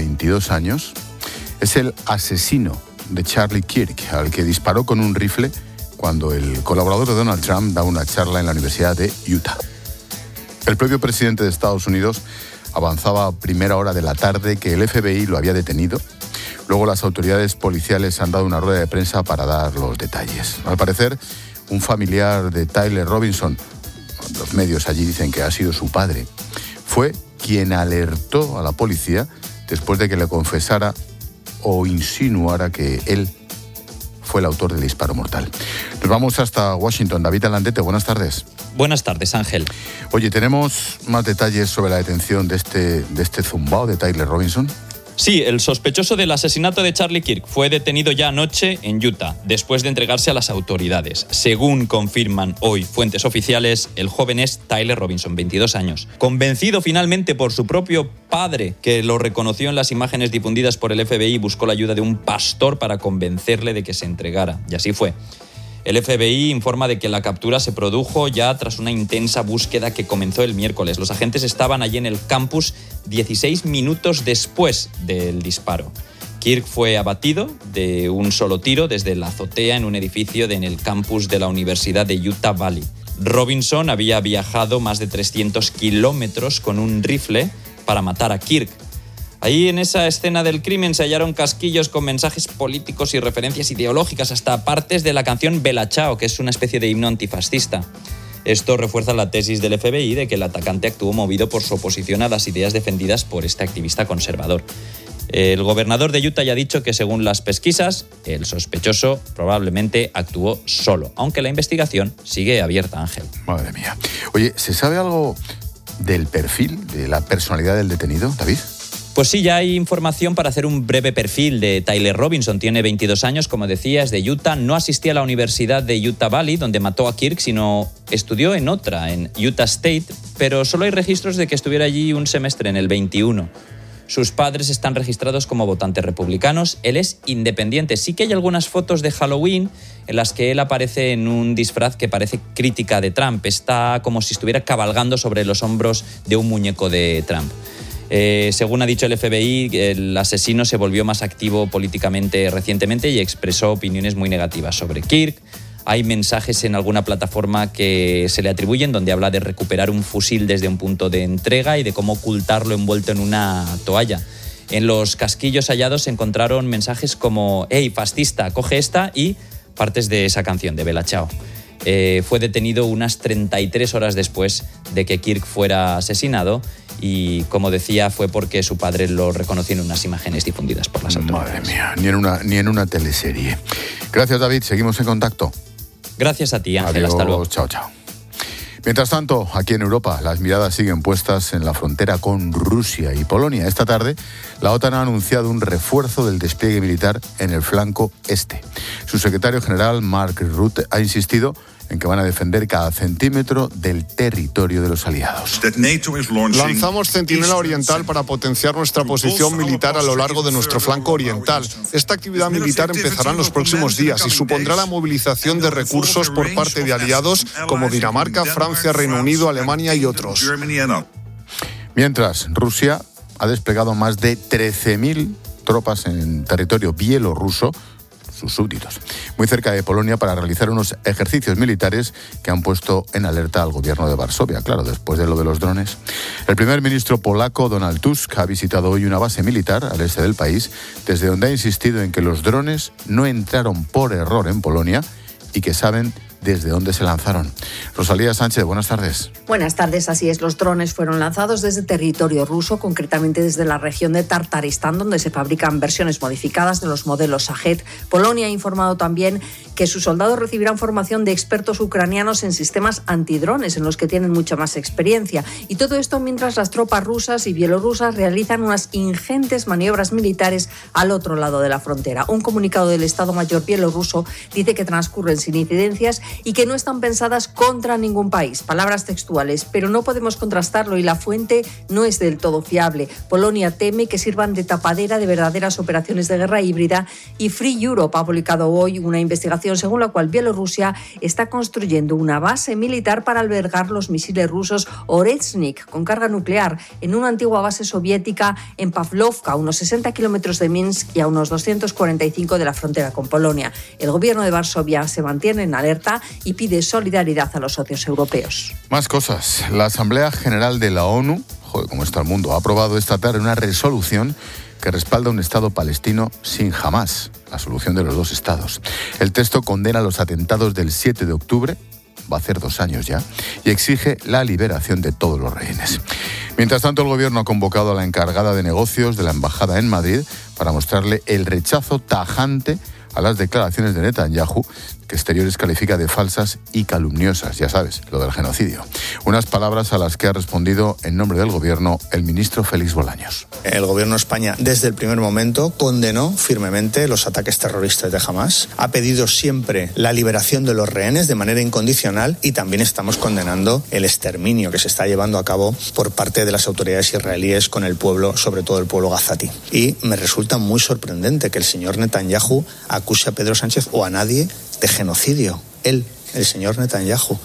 22 años. Es el asesino de Charlie Kirk, al que disparó con un rifle cuando el colaborador de Donald Trump daba una charla en la Universidad de Utah. El propio presidente de Estados Unidos avanzaba a primera hora de la tarde que el FBI lo había detenido. Luego las autoridades policiales han dado una rueda de prensa para dar los detalles. Al parecer, un familiar de Tyler Robinson, los medios allí dicen que ha sido su padre, fue quien alertó a la policía después de que le confesara o insinuara que él fue el autor del disparo mortal. Nos vamos hasta Washington. David Alandete, buenas tardes. Buenas tardes, Ángel. Oye, ¿tenemos más detalles sobre la detención de este zumbao de Tyler Robinson? Sí, el sospechoso del asesinato de Charlie Kirk fue detenido ya anoche en Utah, después de entregarse a las autoridades. Según confirman hoy fuentes oficiales, el joven es Tyler Robinson, 22 años. Convencido finalmente por su propio padre, que lo reconoció en las imágenes difundidas por el FBI, buscó la ayuda de un pastor para convencerle de que se entregara. Y así fue. El FBI informa de que la captura se produjo ya tras una intensa búsqueda que comenzó el miércoles. Los agentes estaban allí en el campus 16 minutos después del disparo. Kirk fue abatido de un solo tiro desde la azotea en un edificio en el campus de la Universidad de Utah Valley. Robinson había viajado más de 300 kilómetros con un rifle para matar a Kirk. Ahí en esa escena del crimen se hallaron casquillos con mensajes políticos y referencias ideológicas, hasta partes de la canción Bella Ciao, que es una especie de himno antifascista. Esto refuerza la tesis del FBI de que el atacante actuó movido por su oposición a las ideas defendidas por este activista conservador. El gobernador de Utah ya ha dicho que, según las pesquisas, el sospechoso probablemente actuó solo, aunque la investigación sigue abierta, Ángel. Madre mía. Oye, ¿se sabe algo del perfil, de la personalidad del detenido, David? Pues sí, ya hay información para hacer un breve perfil de Tyler Robinson. Tiene 22 años, como decía, es de Utah. No asistía a la Universidad de Utah Valley, donde mató a Kirk, sino estudió en otra, en Utah State, pero solo hay registros de que estuviera allí un semestre, en el 21. Sus padres están registrados como votantes republicanos. Él es independiente. Sí que hay algunas fotos de Halloween en las que él aparece en un disfraz que parece crítica de Trump. Está como si estuviera cabalgando sobre los hombros de un muñeco de Trump. Según ha dicho el FBI, el asesino se volvió más activo políticamente recientemente y expresó opiniones muy negativas sobre Kirk. Hay mensajes en alguna plataforma que se le atribuyen donde habla de recuperar un fusil desde un punto de entrega y de cómo ocultarlo envuelto en una toalla. En los casquillos hallados se encontraron mensajes como «Hey, fascista, coge esta» y partes de esa canción de Bella Ciao. Fue detenido unas 33 horas después de que Kirk fuera asesinado y, como decía, fue porque su padre lo reconoció en unas imágenes difundidas por las autoridades. Madre mía, ni en una teleserie. Gracias, David. Seguimos en contacto. Gracias a ti, Ángel. Adiós, hasta luego. Chao, chao. Mientras tanto, aquí en Europa, las miradas siguen puestas en la frontera con Rusia y Polonia. Esta tarde, la OTAN ha anunciado un refuerzo del despliegue militar en el flanco este. Su secretario general, Mark Rutte, ha insistido en que van a defender cada centímetro del territorio de los aliados. Lanzamos Centinela Oriental para potenciar nuestra posición militar a lo largo de nuestro flanco oriental. Esta actividad militar empezará en los próximos días y supondrá la movilización de recursos por parte de aliados como Dinamarca, Francia, Reino Unido, Alemania y otros. Mientras, Rusia ha desplegado más de 13.000 tropas en territorio bielorruso, sus súbditos, muy cerca de Polonia, para realizar unos ejercicios militares que han puesto en alerta al gobierno de Varsovia, claro, después de lo de los drones. El primer ministro polaco, Donald Tusk, ha visitado hoy una base militar al este del país, desde donde ha insistido en que los drones no entraron por error en Polonia y que saben desde dónde se lanzaron. Rosalía Sánchez, buenas tardes. Buenas tardes, así es. Los drones fueron lanzados desde territorio ruso, concretamente desde la región de Tartaristán, donde se fabrican versiones modificadas de los modelos Shahed. Polonia ha informado también que sus soldados recibirán formación de expertos ucranianos en sistemas antidrones, en los que tienen mucha más experiencia. Y todo esto mientras las tropas rusas y bielorrusas realizan unas ingentes maniobras militares al otro lado de la frontera. Un comunicado del Estado Mayor bielorruso dice que transcurren sin incidencias y que no están pensadas contra ningún país. Palabras textuales, pero no podemos contrastarlo y la fuente no es del todo fiable. Polonia teme que sirvan de tapadera de verdaderas operaciones de guerra híbrida y Free Europe ha publicado hoy una investigación según la cual Bielorrusia está construyendo una base militar para albergar los misiles rusos Oreshnik con carga nuclear en una antigua base soviética en Pavlovka, a unos 60 kilómetros de Minsk y a unos 245 de la frontera con Polonia. El gobierno de Varsovia se mantiene en alerta y pide solidaridad a los socios europeos. Más cosas. La Asamblea General de la ONU, cómo está el mundo, ha aprobado esta tarde una resolución que respalda un Estado palestino sin Hamás, la solución de los dos estados. El texto condena los atentados del 7 de octubre, va a hacer 2 años ya, y exige la liberación de todos los rehenes. Mientras tanto, el gobierno ha convocado a la encargada de negocios de la embajada en Madrid para mostrarle el rechazo tajante a las declaraciones de Netanyahu, que Exteriores califica de falsas y calumniosas, ya sabes, lo del genocidio. Unas palabras a las que ha respondido en nombre del gobierno el ministro Félix Bolaños. El gobierno de España, desde el primer momento, condenó firmemente los ataques terroristas de Hamás, ha pedido siempre la liberación de los rehenes de manera incondicional y también estamos condenando el exterminio que se está llevando a cabo por parte de las autoridades israelíes con el pueblo, sobre todo el pueblo gazatí. Y me resulta muy sorprendente que el señor Netanyahu acuse a Pedro Sánchez o a nadie de genocidio. Él, el señor Netanyahu.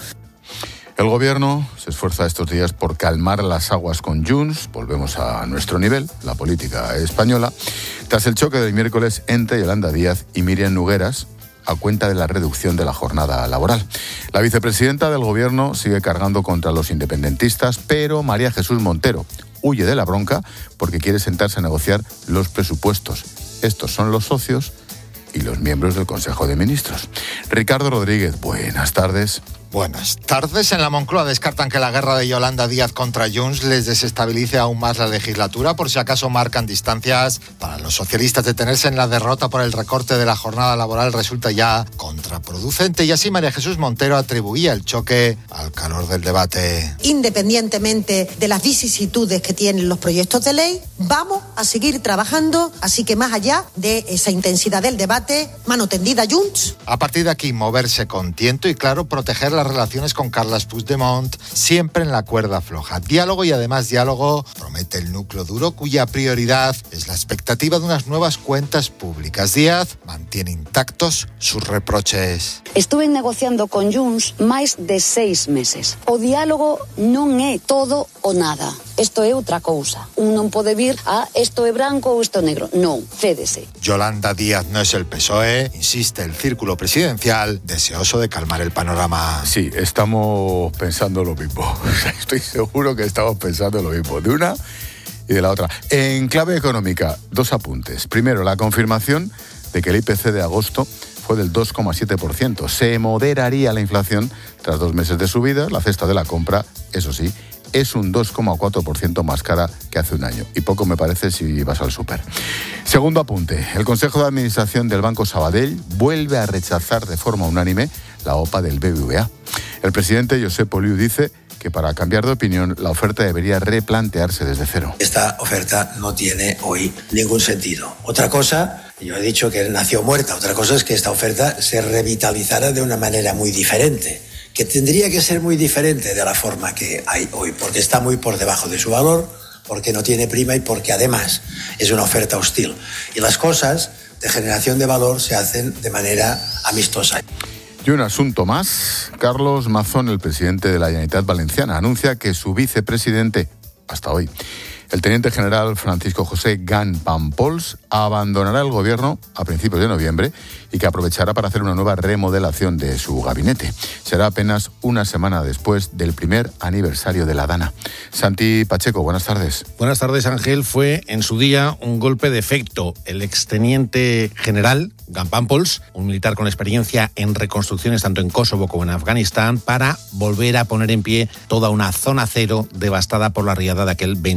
El gobierno se esfuerza estos días por calmar las aguas con Junts. Volvemos a nuestro nivel, la política española. Tras el choque del miércoles entre Yolanda Díaz y Míriam Nogueras, a cuenta de la reducción de la jornada laboral. La vicepresidenta del gobierno sigue cargando contra los independentistas, pero María Jesús Montero huye de la bronca porque quiere sentarse a negociar los presupuestos. Estos son los socios y los miembros del Consejo de Ministros. Ricardo Rodríguez, buenas tardes. Buenas tardes. En la Moncloa descartan que la guerra de Yolanda Díaz contra Junts les desestabilice aún más la legislatura, por si acaso marcan distancias. Para los socialistas, detenerse en la derrota por el recorte de la jornada laboral resulta ya contraproducente, y así María Jesús Montero atribuía el choque al calor del debate. Independientemente de las vicisitudes que tienen los proyectos de ley, vamos a seguir trabajando, así que más allá de esa intensidad del debate, mano tendida Junts. A partir de aquí, moverse con tiento y, claro, proteger las relaciones con Carles Puigdemont, siempre en la cuerda floja. Diálogo y además diálogo, promete el núcleo duro, cuya prioridad es la expectativa de unas nuevas cuentas públicas. Díaz mantiene intactos sus reproches. Estuve negociando con Junts máis de 6 meses. O diálogo non é todo o nada. Isto é outra cousa. Un non pode vir a isto é branco ou isto é negro. Non, cédese. Yolanda Díaz no es el PSOE, insiste el círculo presidencial, deseoso de calmar el panorama. Sí, estamos pensando lo mismo. Estoy seguro que estamos pensando lo mismo, de una y de la otra. En clave económica, 2 apuntes. Primero, la confirmación de que el IPC de agosto fue del 2,7%. Se moderaría la inflación tras 2 meses de subida. La cesta de la compra, eso sí, es un 2,4% más cara que hace un año. Y poco me parece si vas al súper. Segundo apunte. El Consejo de Administración del Banco Sabadell vuelve a rechazar de forma unánime la OPA del BBVA. El presidente Josep Oliu dice que para cambiar de opinión la oferta debería replantearse desde cero. Esta oferta no tiene hoy ningún sentido. Otra cosa, yo he dicho que nació muerta, otra cosa es que esta oferta se revitalizara de una manera muy diferente, que tendría que ser muy diferente de la forma que hay hoy, porque está muy por debajo de su valor, porque no tiene prima y porque además es una oferta hostil. Y las cosas de generación de valor se hacen de manera amistosa. Y un asunto más. Carlos Mazón, el presidente de la Generalitat Valenciana, anuncia que su vicepresidente, hasta hoy, el teniente general Francisco José Campols, abandonará el gobierno a principios de noviembre y que aprovechará para hacer una nueva remodelación de su gabinete. Será apenas una semana después del primer aniversario de la Dana. Santi Pacheco, buenas tardes. Buenas tardes, Ángel. Fue en su día un golpe de efecto. El exteniente general Campols, un militar con experiencia en reconstrucciones tanto en Kosovo como en Afganistán, para volver a poner en pie toda una zona cero devastada por la riada de aquel 29 de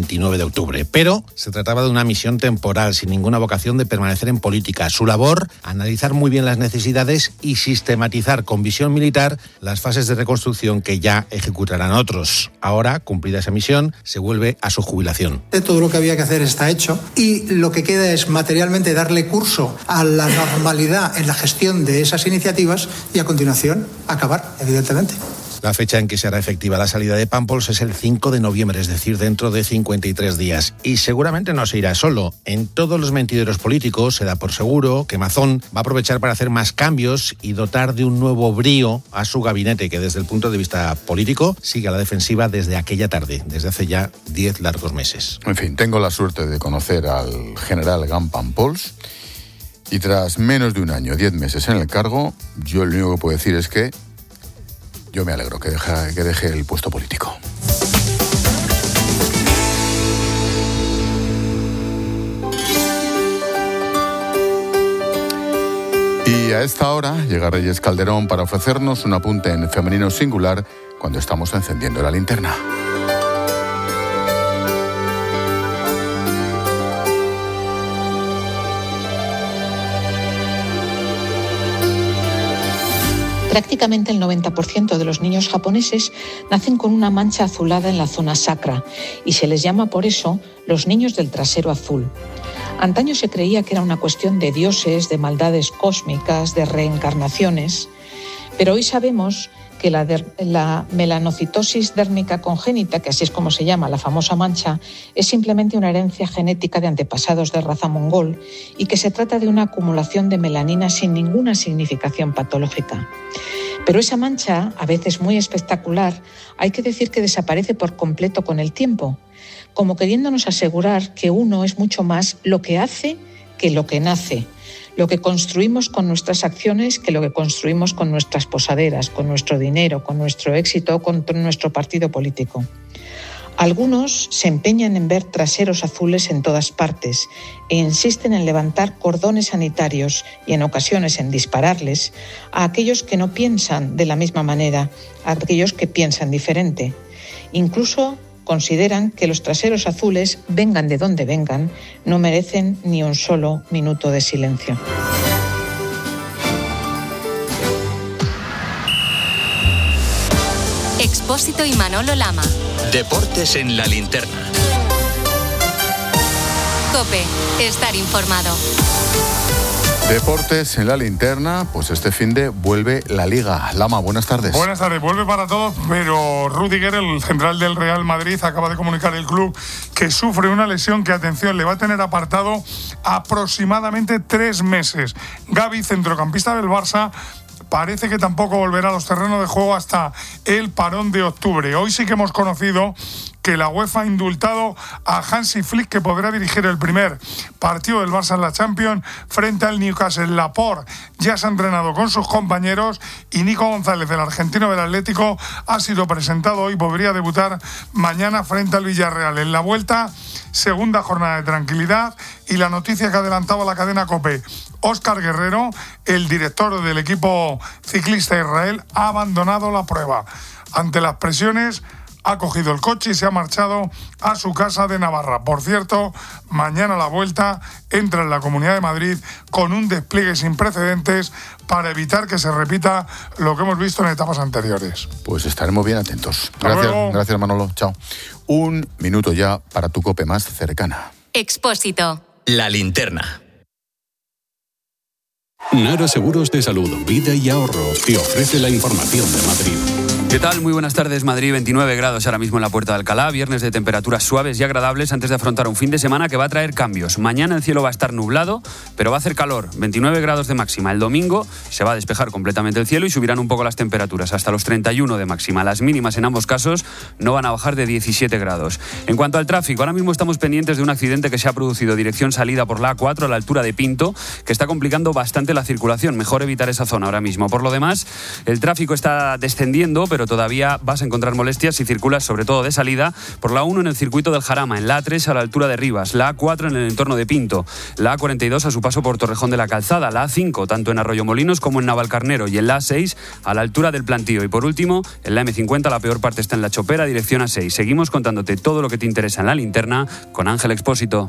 de octubre. Pero se trataba de una misión temporal, sin ninguna vocación de permanecer en política. Su labor, analizar muy bien las necesidades y sistematizar con visión militar las fases de reconstrucción que ya ejecutarán otros. Ahora, cumplida esa misión, se vuelve a su jubilación. Todo lo que había que hacer está hecho y lo que queda es materialmente darle curso a la normalidad en la gestión de esas iniciativas y a continuación acabar, evidentemente. La fecha en que se hará efectiva la salida de Pàmpols es el 5 de noviembre, es decir, dentro de 53 días. Y seguramente no se irá solo. En todos los mentideros políticos se da por seguro que Mazón va a aprovechar para hacer más cambios y dotar de un nuevo brío a su gabinete, que desde el punto de vista político sigue a la defensiva desde aquella tarde, desde hace ya 10 largos meses. En fin, tengo la suerte de conocer al general Gan Pàmpols y tras menos de un año, 10 meses en el cargo, yo lo único que puedo decir es que yo me alegro que deje el puesto político. Y a esta hora llega Reyes Calderón para ofrecernos un apunte en femenino singular cuando estamos encendiendo la linterna. Prácticamente el 90% de los niños japoneses nacen con una mancha azulada en la zona sacra y se les llama por eso los niños del trasero azul. Antaño se creía que era una cuestión de dioses, de maldades cósmicas, de reencarnaciones, pero hoy sabemos que la melanocitosis dérmica congénita, que así es como se llama la famosa mancha, es simplemente una herencia genética de antepasados de raza mongol y que se trata de una acumulación de melanina sin ninguna significación patológica. Pero esa mancha, a veces muy espectacular, hay que decir que desaparece por completo con el tiempo, como queriéndonos asegurar que uno es mucho más lo que hace que lo que nace, lo que construimos con nuestras acciones que lo que construimos con nuestras posaderas, con nuestro dinero, con nuestro éxito, con nuestro partido político. Algunos se empeñan en ver traseros azules en todas partes e insisten en levantar cordones sanitarios y en ocasiones en dispararles a aquellos que no piensan de la misma manera, a aquellos que piensan diferente. Incluso consideran que los traseros azules, vengan de donde vengan, no merecen ni un solo minuto de silencio. Expósito y Manolo Lama. Deportes en la linterna. COPE, estar informado. Deportes en la linterna, pues este finde vuelve la Liga. Lama, buenas tardes. Buenas tardes, vuelve para todos, pero Rüdiger, el central del Real Madrid, acaba de comunicar al club que sufre una lesión que, atención, le va a tener apartado aproximadamente 3 meses. Gavi, centrocampista del Barça, parece que tampoco volverá a los terrenos de juego hasta el parón de octubre. Hoy sí que hemos conocido que la UEFA ha indultado a Hansi Flick, que podrá dirigir el primer partido del Barça en la Champions frente al Newcastle. Laporte ya se ha entrenado con sus compañeros y Nico González, el argentino del Atlético, ha sido presentado hoy, podría debutar mañana frente al Villarreal. En la vuelta, segunda jornada de tranquilidad, y la noticia que adelantaba la cadena COPE: Óscar Guerrero, el director del equipo ciclista Israel, ha abandonado la prueba. Ante las presiones, ha cogido el coche y se ha marchado a su casa de Navarra. Por cierto, mañana la vuelta entra en la Comunidad de Madrid con un despliegue sin precedentes para evitar que se repita lo que hemos visto en etapas anteriores. Pues estaremos bien atentos. Gracias Manolo. Chao. 1 minuto ya para tu COPE más cercana. Expósito. La linterna. Nara Seguros de Salud, Vida y Ahorro te ofrece la información de Madrid. ¿Qué tal? Muy buenas tardes. Madrid, 29 grados ahora mismo en la Puerta de Alcalá. Viernes de temperaturas suaves y agradables antes de afrontar un fin de semana que va a traer cambios. Mañana el cielo va a estar nublado, pero va a hacer calor. 29 grados de máxima. El domingo se va a despejar completamente el cielo y subirán un poco las temperaturas hasta los 31 de máxima. Las mínimas en ambos casos no van a bajar de 17 grados. En cuanto al tráfico, ahora mismo estamos pendientes de un accidente que se ha producido dirección salida por la A4 a la altura de Pinto, que está complicando bastante la circulación. Mejor evitar esa zona ahora mismo. Por lo demás, el tráfico está descendiendo, pero pero todavía vas a encontrar molestias si circulas, sobre todo de salida, por la 1 en el circuito del Jarama, en la A3 a la altura de Rivas, la A4 en el entorno de Pinto, la A42 a su paso por Torrejón de la Calzada, la A5 tanto en Arroyomolinos como en Navalcarnero y en la A6 a la altura del Plantío. Y por último, en la M50 la peor parte está en La Chopera, dirección A6. Seguimos contándote todo lo que te interesa en la linterna con Ángel Expósito.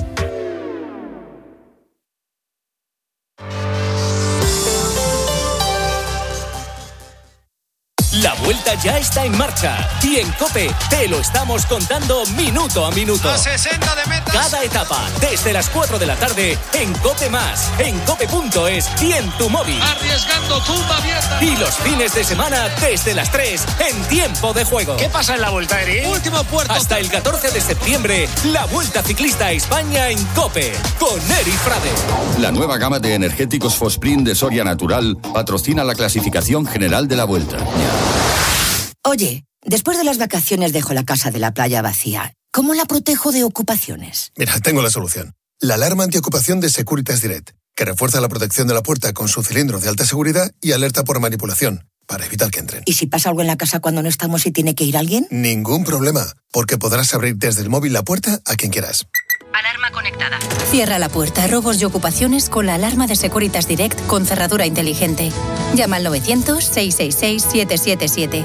La Vuelta ya está en marcha y en COPE te lo estamos contando minuto a minuto. A 60 de metas. Cada etapa, desde las 4 de la tarde, en COPE+, en cope.es y en tu móvil. Arriesgando, tumba abierta. Y los fines de semana, desde las 3, en Tiempo de Juego. ¿Qué pasa en la Vuelta, Eri? Último puerto. Hasta el 14 de septiembre, la Vuelta Ciclista a España en COPE, con Eri Frade. La nueva gama de energéticos Fosprint de Soria Natural patrocina la clasificación general de la Vuelta. Oye, después de las vacaciones dejo la casa de la playa vacía. ¿Cómo la protejo de ocupaciones? Mira, tengo la solución. La alarma antiocupación de Securitas Direct, que refuerza la protección de la puerta con su cilindro de alta seguridad y alerta por manipulación, para evitar que entren. ¿Y si pasa algo en la casa cuando no estamos y tiene que ir alguien? Ningún problema, porque podrás abrir desde el móvil la puerta a quien quieras. Alarma conectada. Cierra la puerta a robos y ocupaciones con la alarma de Securitas Direct con cerradura inteligente. Llama al 900-666-777.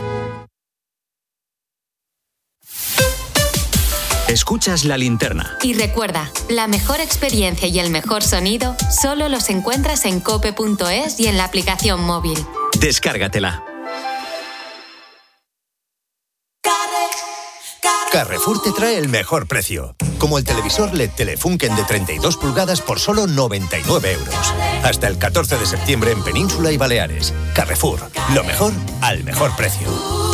Escuchas La Linterna. Y recuerda, la mejor experiencia y el mejor sonido solo los encuentras en cope.es y en la aplicación móvil. Descárgatela. Carrefour te trae el mejor precio, como el televisor LED Telefunken de 32 pulgadas por solo 99 euros. Hasta el 14 de septiembre en Península y Baleares. Carrefour, lo mejor al mejor precio.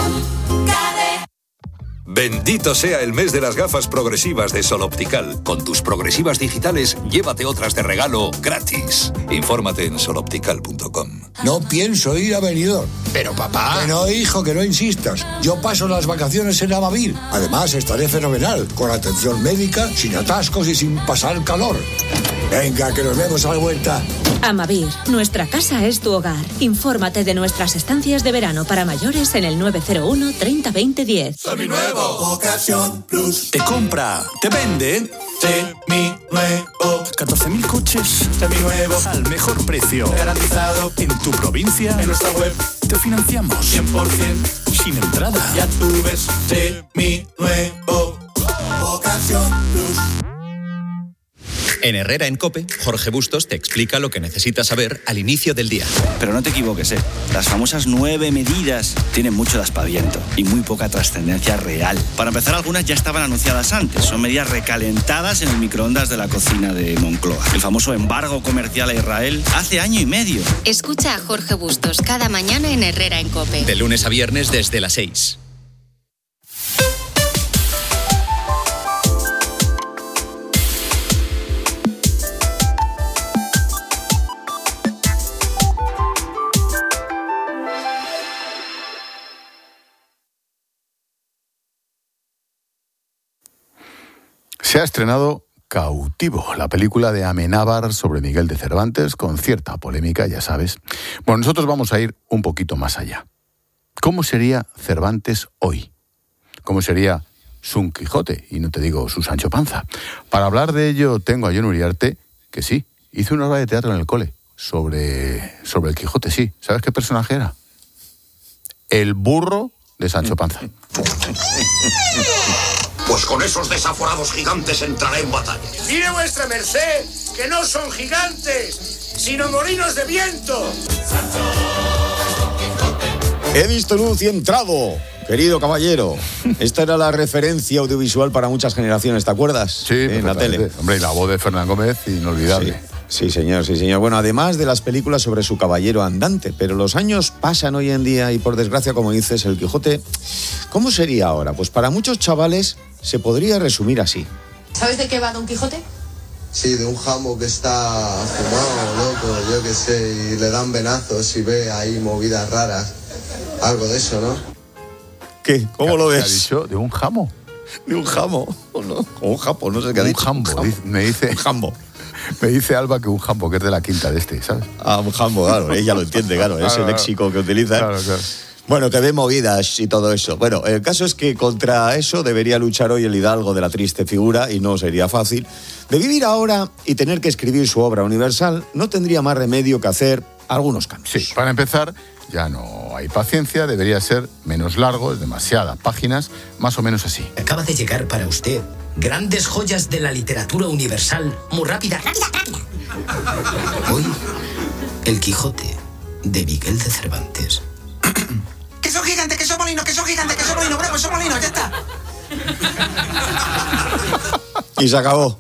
Bendito sea el mes de las gafas progresivas de Sol Optical. Con tus progresivas digitales, llévate otras de regalo gratis. Infórmate en soloptical.com. No pienso ir a Benidorm. Pero papá... Que no, hijo, que no insistas. Yo paso las vacaciones en Amavir. Además, estaré fenomenal, con atención médica, sin atascos y sin pasar calor. Venga, que nos vemos a la vuelta. Amavir, nuestra casa es tu hogar. Infórmate de nuestras estancias de verano para mayores en el 901 30 20 10. Seminuevo. Ocasión Plus. Te compra, te vende. Seminuevo. 14.000 coches. Seminuevos. Al mejor precio. Garantizado. En tu provincia. En nuestra web. Te financiamos. 100%. Sin entrada. Ya tú ves. Seminuevo. Ocasión Plus. En Herrera en COPE, Jorge Bustos te explica lo que necesitas saber al inicio del día. Pero no te equivoques, las famosas 9 medidas tienen mucho de aspaviento y muy poca trascendencia real. Para empezar, algunas ya estaban anunciadas antes. Son medidas recalentadas en el microondas de la cocina de Moncloa. El famoso embargo comercial a Israel hace año y medio. Escucha a Jorge Bustos cada mañana en Herrera en COPE. De lunes a viernes desde las 6. Se ha estrenado Cautivo, la película de Amenábar sobre Miguel de Cervantes, con cierta polémica, ya sabes. Bueno, nosotros vamos a ir un poquito más allá. ¿Cómo sería Cervantes hoy? ¿Cómo sería su Quijote? Y no te digo su Sancho Panza. Para hablar de ello tengo a Jon Uriarte, que sí, hizo una obra de teatro en el cole sobre el Quijote, sí. ¿Sabes qué personaje era? El burro de Sancho Panza. Pues con esos desaforados gigantes entraré en batalla. Mire vuestra merced, que no son gigantes, sino molinos de viento. He visto luz y entrado, querido caballero. Esta era la referencia audiovisual para muchas generaciones, ¿te acuerdas? Sí, en la tele. Hombre, y la voz de Fernán Gómez, inolvidable. Sí, señor, sí, señor. Bueno, además de las películas sobre su caballero andante, pero los años pasan hoy en día y, por desgracia, como dices, el Quijote, ¿cómo sería ahora? Pues para muchos chavales se podría resumir así. ¿Sabes de qué va Don Quijote? Sí, de un jamo que está fumado, loco, yo qué sé, y le dan venazos y ve ahí movidas raras. Algo de eso, ¿no? ¿Qué? ¿Cómo lo ves? ¿Qué ha dicho? ¿De un jamo? ¿De un jamo? ¿O no? O un japo, no sé qué ha dicho. Un jambo, me dice. Un jambo. Me dice Alba que un jambo, que es de la quinta de este, ¿sabes? Ah, un jambo, claro, ella lo entiende, claro, ese léxico que utiliza. Claro. Bueno, que ve movidas y todo eso. Bueno, el caso es que contra eso debería luchar hoy el hidalgo de la triste figura, y no sería fácil. De vivir ahora y tener que escribir su obra universal, no tendría más remedio que hacer algunos cambios. Sí, para empezar, ya no hay paciencia, debería ser menos largo, es demasiadas páginas, más o menos así. Acaba de llegar para usted grandes joyas de la literatura universal, muy rápida. Hoy, El Quijote, de Miguel de Cervantes. ¡Queso gigante, queso molino, queso gigante, queso molino, bravo, queso molino, ya está! Y se acabó.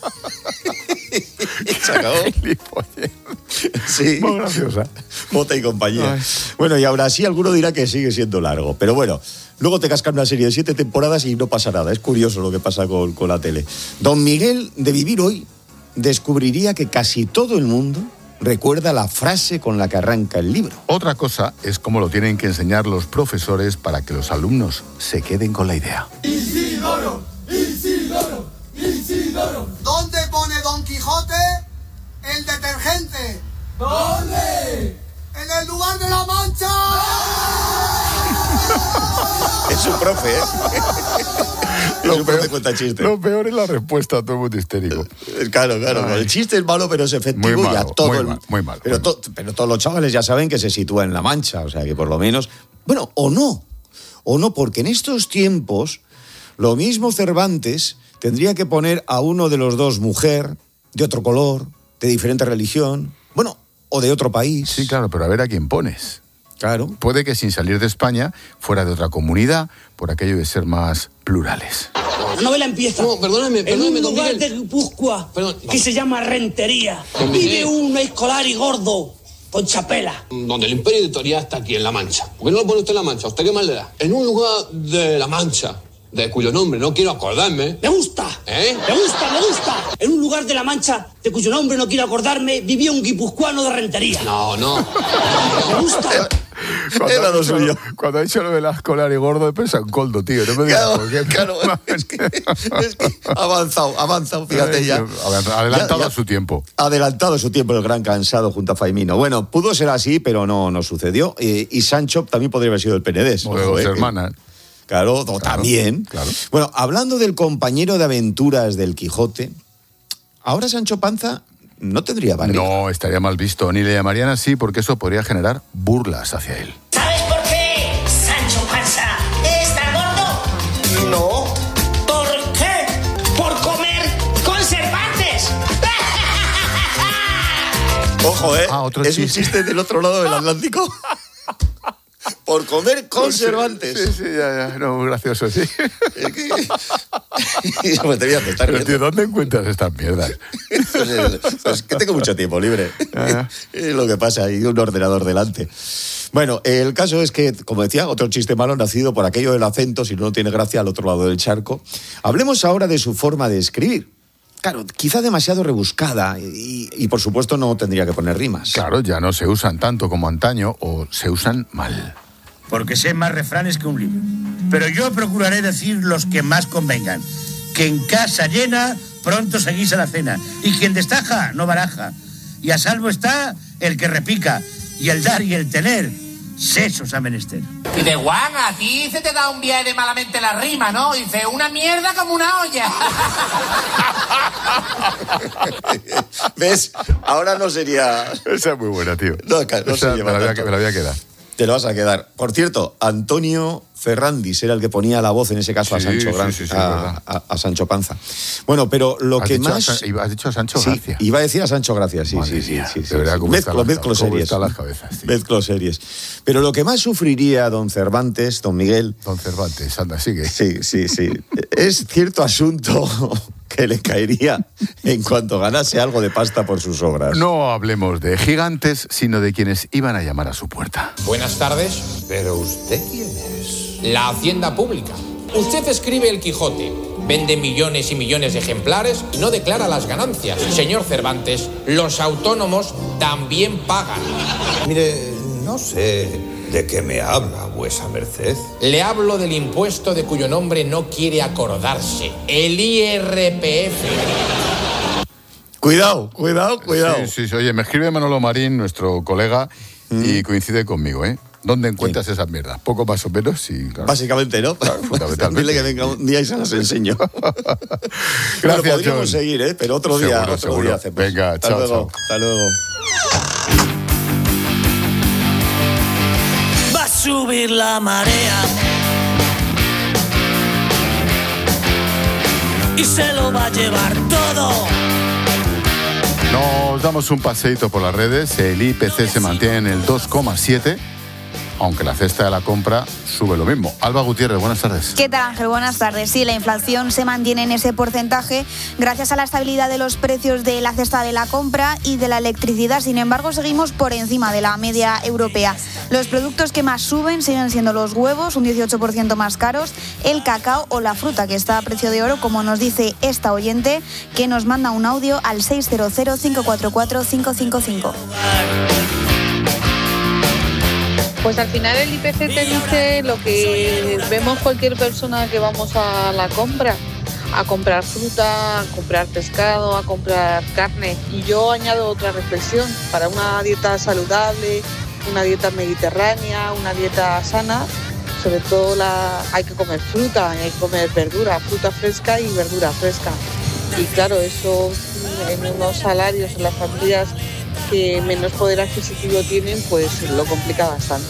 Se acabó. Sí. Muy graciosa. Mota y compañía. Ay. Bueno, y ahora sí alguno dirá que sigue siendo largo. Pero bueno, luego te cascan una serie de 7 temporadas y no pasa nada. Es curioso lo que pasa con la tele. Don Miguel, de vivir hoy, descubriría que casi todo el mundo recuerda la frase con la que arranca el libro. Otra cosa es cómo lo tienen que enseñar los profesores para que los alumnos se queden con la idea. Isidoro, Isidoro, Isidoro. ¿Dónde pone Don Quijote el detergente? ¿Dónde? ¡En el lugar de la mancha! Es su profe, ¿eh? Lo peor es la respuesta, todo el mundo histérico. Claro. Ay. El chiste es malo, pero es efectivo. Muy malo, y a todo muy malo. Pero todos los chavales ya saben que se sitúa en la Mancha, o sea que por lo menos... Bueno, o no, porque en estos tiempos lo mismo Cervantes tendría que poner a uno de los dos mujer, de otro color, de diferente religión, bueno, o de otro país. Sí, claro, pero a ver a quién pones. Claro. Puede que sin salir de España fuera de otra comunidad, por aquello de ser más plurales. La novela empieza en un lugar de Guipúzcoa que se llama Rentería. Vive un escolari gordo con chapela. Donde el imperio editorial está aquí, en La Mancha. ¿Por qué no lo pone usted en La Mancha? ¿Usted qué más le da? En un lugar de La Mancha, de cuyo nombre no quiero acordarme. ¡Me gusta! ¿Eh? ¡Me gusta! En un lugar de La Mancha, de cuyo nombre no quiero acordarme, vivía un guipuzcoano de Rentería. No. ¡Me gusta! Cuando ha dicho lo de la escolar y gordo, he pensado en Coldo, tío. No me digas por qué. Claro, es que avanzado, fíjate ya. Adelantado a su tiempo. Adelantado a su tiempo, el gran cansado junto a Faimino. Bueno, pudo ser así, pero no sucedió. Y Sancho también podría haber sido el Penedés. O de dos hermanas. Claro, también. Claro. Bueno, hablando del compañero de aventuras del Quijote, ahora Sancho Panza no tendría barriga. No, estaría mal visto. Ni le llamarían así porque eso podría generar burlas hacia él. ¿Sabes por qué Sancho Panza es tan gordo? No. ¿Por qué? Por comer conservantes. Ojo, otro es chiste. Un chiste del otro lado del Atlántico. Por comer conservantes. Sí, ya. No, muy gracioso, sí. Pues te voy a aceptar. Pero, tío, ¿dónde encuentras estas mierdas? Pues que tengo mucho tiempo libre. Es lo que pasa, y un ordenador delante. Bueno, el caso es que, como decía, otro chiste malo nacido por aquello del acento, si no tiene gracia, al otro lado del charco. Hablemos ahora de su forma de escribir. Claro, quizá demasiado rebuscada y por supuesto no tendría que poner rimas. Claro, ya no se usan tanto como antaño o se usan mal. Porque sé más refranes que un libro. Pero yo procuraré decir los que más convengan. Que en casa llena pronto se guisa la cena. Y quien destaja no baraja. Y a salvo está el que repica. Y el dar y el tener, sesos a menester. Y de Juan, a ti se te da un viaje de malamente la rima, ¿no? Dice, una mierda como una olla. ¿Ves? Ahora no sería... Esa es muy buena, tío. No se lleva me la voy a quedar. Te lo vas a quedar. Por cierto, Antonio Ferrandis era el que ponía la voz, en ese caso, a Sancho a Sancho Panza. Bueno, pero lo que más... ¿Has dicho a Sancho Gracia? Iba a decir a Sancho Gracia, sí. Mezclo series. Mezclo series. Pero lo que más sufriría don Cervantes, don Miguel... Don Cervantes, anda, sigue. Sí. Es cierto asunto que le caería en cuanto ganase algo de pasta por sus obras. No hablemos de gigantes, sino de quienes iban a llamar a su puerta. Buenas tardes. ¿Pero usted quién es? La Hacienda Pública. Usted escribe El Quijote, vende millones y millones de ejemplares y no declara las ganancias. Señor Cervantes, los autónomos también pagan. Mire, no sé de qué me habla vuesa merced. Le hablo del impuesto de cuyo nombre no quiere acordarse, el IRPF. Cuidado. Sí. Oye, me escribe Manolo Marín, nuestro colega, y coincide conmigo, ¿Dónde encuentras esas mierdas? Poco más o menos, sí. Claro. Básicamente, ¿no? Claro, fundamentalmente. Dile que venga un día y se las enseño. Gracias, bueno, podríamos John. seguir, pero otro día hacemos. Venga, Hasta chao, luego. chao. Hasta luego. Va a subir la marea y se lo va a llevar todo. Nos damos un paseíto por las redes. El IPC se mantiene en el 2,7, aunque la cesta de la compra sube lo mismo. Alba Gutiérrez, buenas tardes. ¿Qué tal, Ángel? Buenas tardes. Sí, la inflación se mantiene en ese porcentaje gracias a la estabilidad de los precios de la cesta de la compra y de la electricidad. Sin embargo, seguimos por encima de la media europea. Los productos que más suben siguen siendo los huevos, un 18% más caros, el cacao o la fruta, que está a precio de oro, como nos dice esta oyente, que nos manda un audio al 600-544-555. Pues al final el IPC te dice lo que vemos cualquier persona que vamos a la compra, a comprar fruta, a comprar pescado, a comprar carne. Y yo añado otra reflexión: para una dieta saludable, una dieta mediterránea, una dieta sana, sobre todo hay que comer fruta, hay que comer verdura, fruta fresca y verdura fresca. Y claro, eso en unos salarios, en las familias que menos poder adquisitivo tienen, pues lo complica bastante.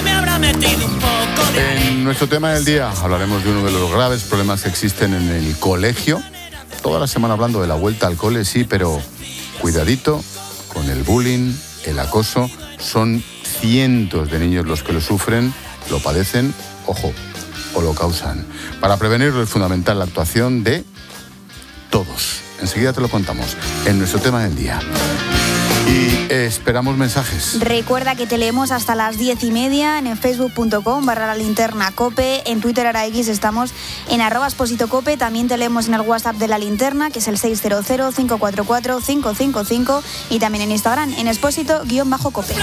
En nuestro tema del día hablaremos de uno de los graves problemas que existen en el colegio. Toda la semana hablando de la vuelta al cole, sí, pero cuidadito con el bullying, el acoso. Son cientos de niños los que lo sufren, lo padecen, ojo, o lo causan. Para prevenirlo es fundamental la actuación de todos. Enseguida te lo contamos en nuestro tema del día. Y esperamos mensajes. Recuerda que te leemos hasta las 10:30 en facebook.com/lalinternacope. En Twitter ahora X estamos en @expositocope. También te leemos en el WhatsApp de La Linterna, que es el 600-544-555. Y también en Instagram, en expósito_cope.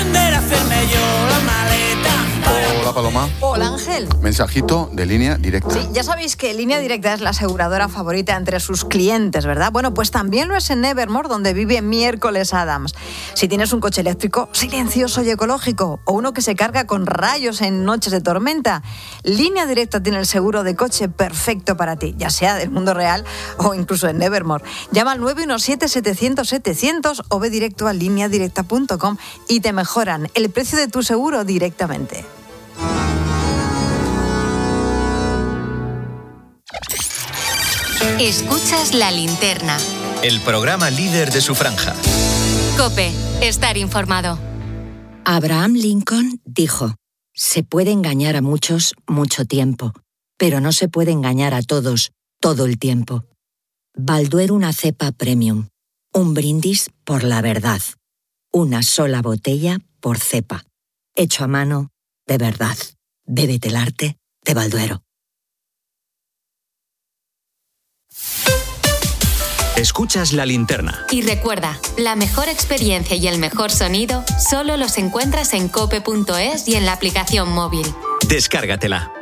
Hola, Paloma. Hola, Ángel. Mensajito de Línea Directa. Sí, ya sabéis que Línea Directa es la aseguradora favorita entre sus clientes, ¿verdad? Bueno, pues también lo es en Evermore, donde vive Miércoles Adams. Si tienes un coche eléctrico silencioso y ecológico, o uno que se carga con rayos en noches de tormenta, Línea Directa tiene el seguro de coche perfecto para ti, ya sea del mundo real o incluso en Evermore. Llama al 917-700-700 o ve directo a lineadirecta.com y te mejoran el precio de tu seguro directamente. Escuchas La Linterna. El programa líder de su franja. COPE. Estar informado. Abraham Lincoln dijo: se puede engañar a muchos mucho tiempo, pero no se puede engañar a todos todo el tiempo. Balduero, una cepa premium. Un brindis por la verdad. Una sola botella por cepa. Hecho a mano, de verdad. Bébete el arte de Balduero. Escuchas La Linterna. Y recuerda, la mejor experiencia y el mejor sonido solo los encuentras en cope.es y en la aplicación móvil. Descárgatela.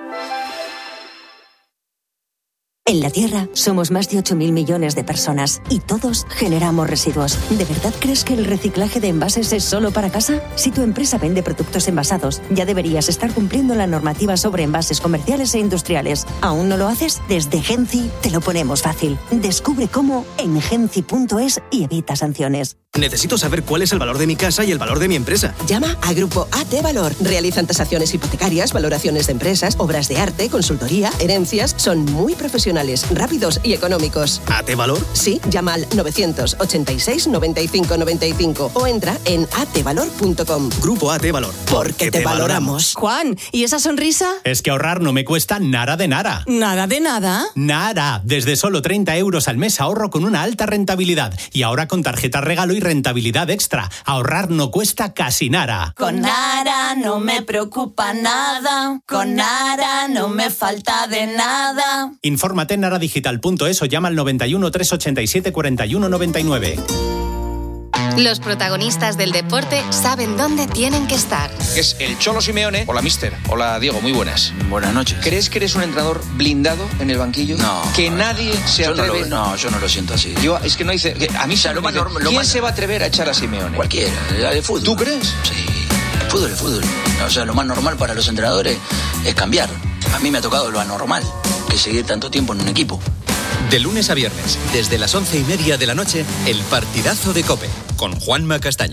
En la Tierra somos más de 8.000 millones de personas y todos generamos residuos. ¿De verdad crees que el reciclaje de envases es solo para casa? Si tu empresa vende productos envasados, ya deberías estar cumpliendo la normativa sobre envases comerciales e industriales. ¿Aún no lo haces? Desde Genci te lo ponemos fácil. Descubre cómo en genci.es y evita sanciones. Necesito saber cuál es el valor de mi casa y el valor de mi empresa. Llama a Grupo AT Valor. Realizan tasaciones hipotecarias, valoraciones de empresas, obras de arte, consultoría, herencias. Son muy profesionales, rápidos y económicos. ¿AT Valor? Sí, llama al 986 95 95 o entra en atvalor.com. Grupo AT Valor. Porque te valoramos. Juan, ¿y esa sonrisa? Es que ahorrar no me cuesta nada de nada. ¿Nada de nada? Nada. Desde solo 30 euros al mes ahorro con una alta rentabilidad. Y ahora con tarjeta regalo y rentabilidad extra. Ahorrar no cuesta casi nada. Con Nara no me preocupa nada. Con Nara no me falta de nada. Infórmate en naradigital.es o llama al 91 387 41 99. Los protagonistas del deporte saben dónde tienen que estar. Es el Cholo Simeone. Hola, mister. Hola, Diego. Muy buenas. Buenas noches. ¿Crees que eres un entrenador blindado en el banquillo? No. Que nadie se atreve... yo no lo siento así. Es que no dice... A mí ¿quién se va a atrever a echar a Simeone? Cualquiera, de fútbol. ¿Tú crees? Sí. fútbol es fútbol. O sea, lo más normal para los entrenadores es cambiar. A mí me ha tocado lo anormal, que seguir tanto tiempo en un equipo. De lunes a viernes, desde las 11:30 de la noche, el partidazo de COPE, con Juanma Castaño.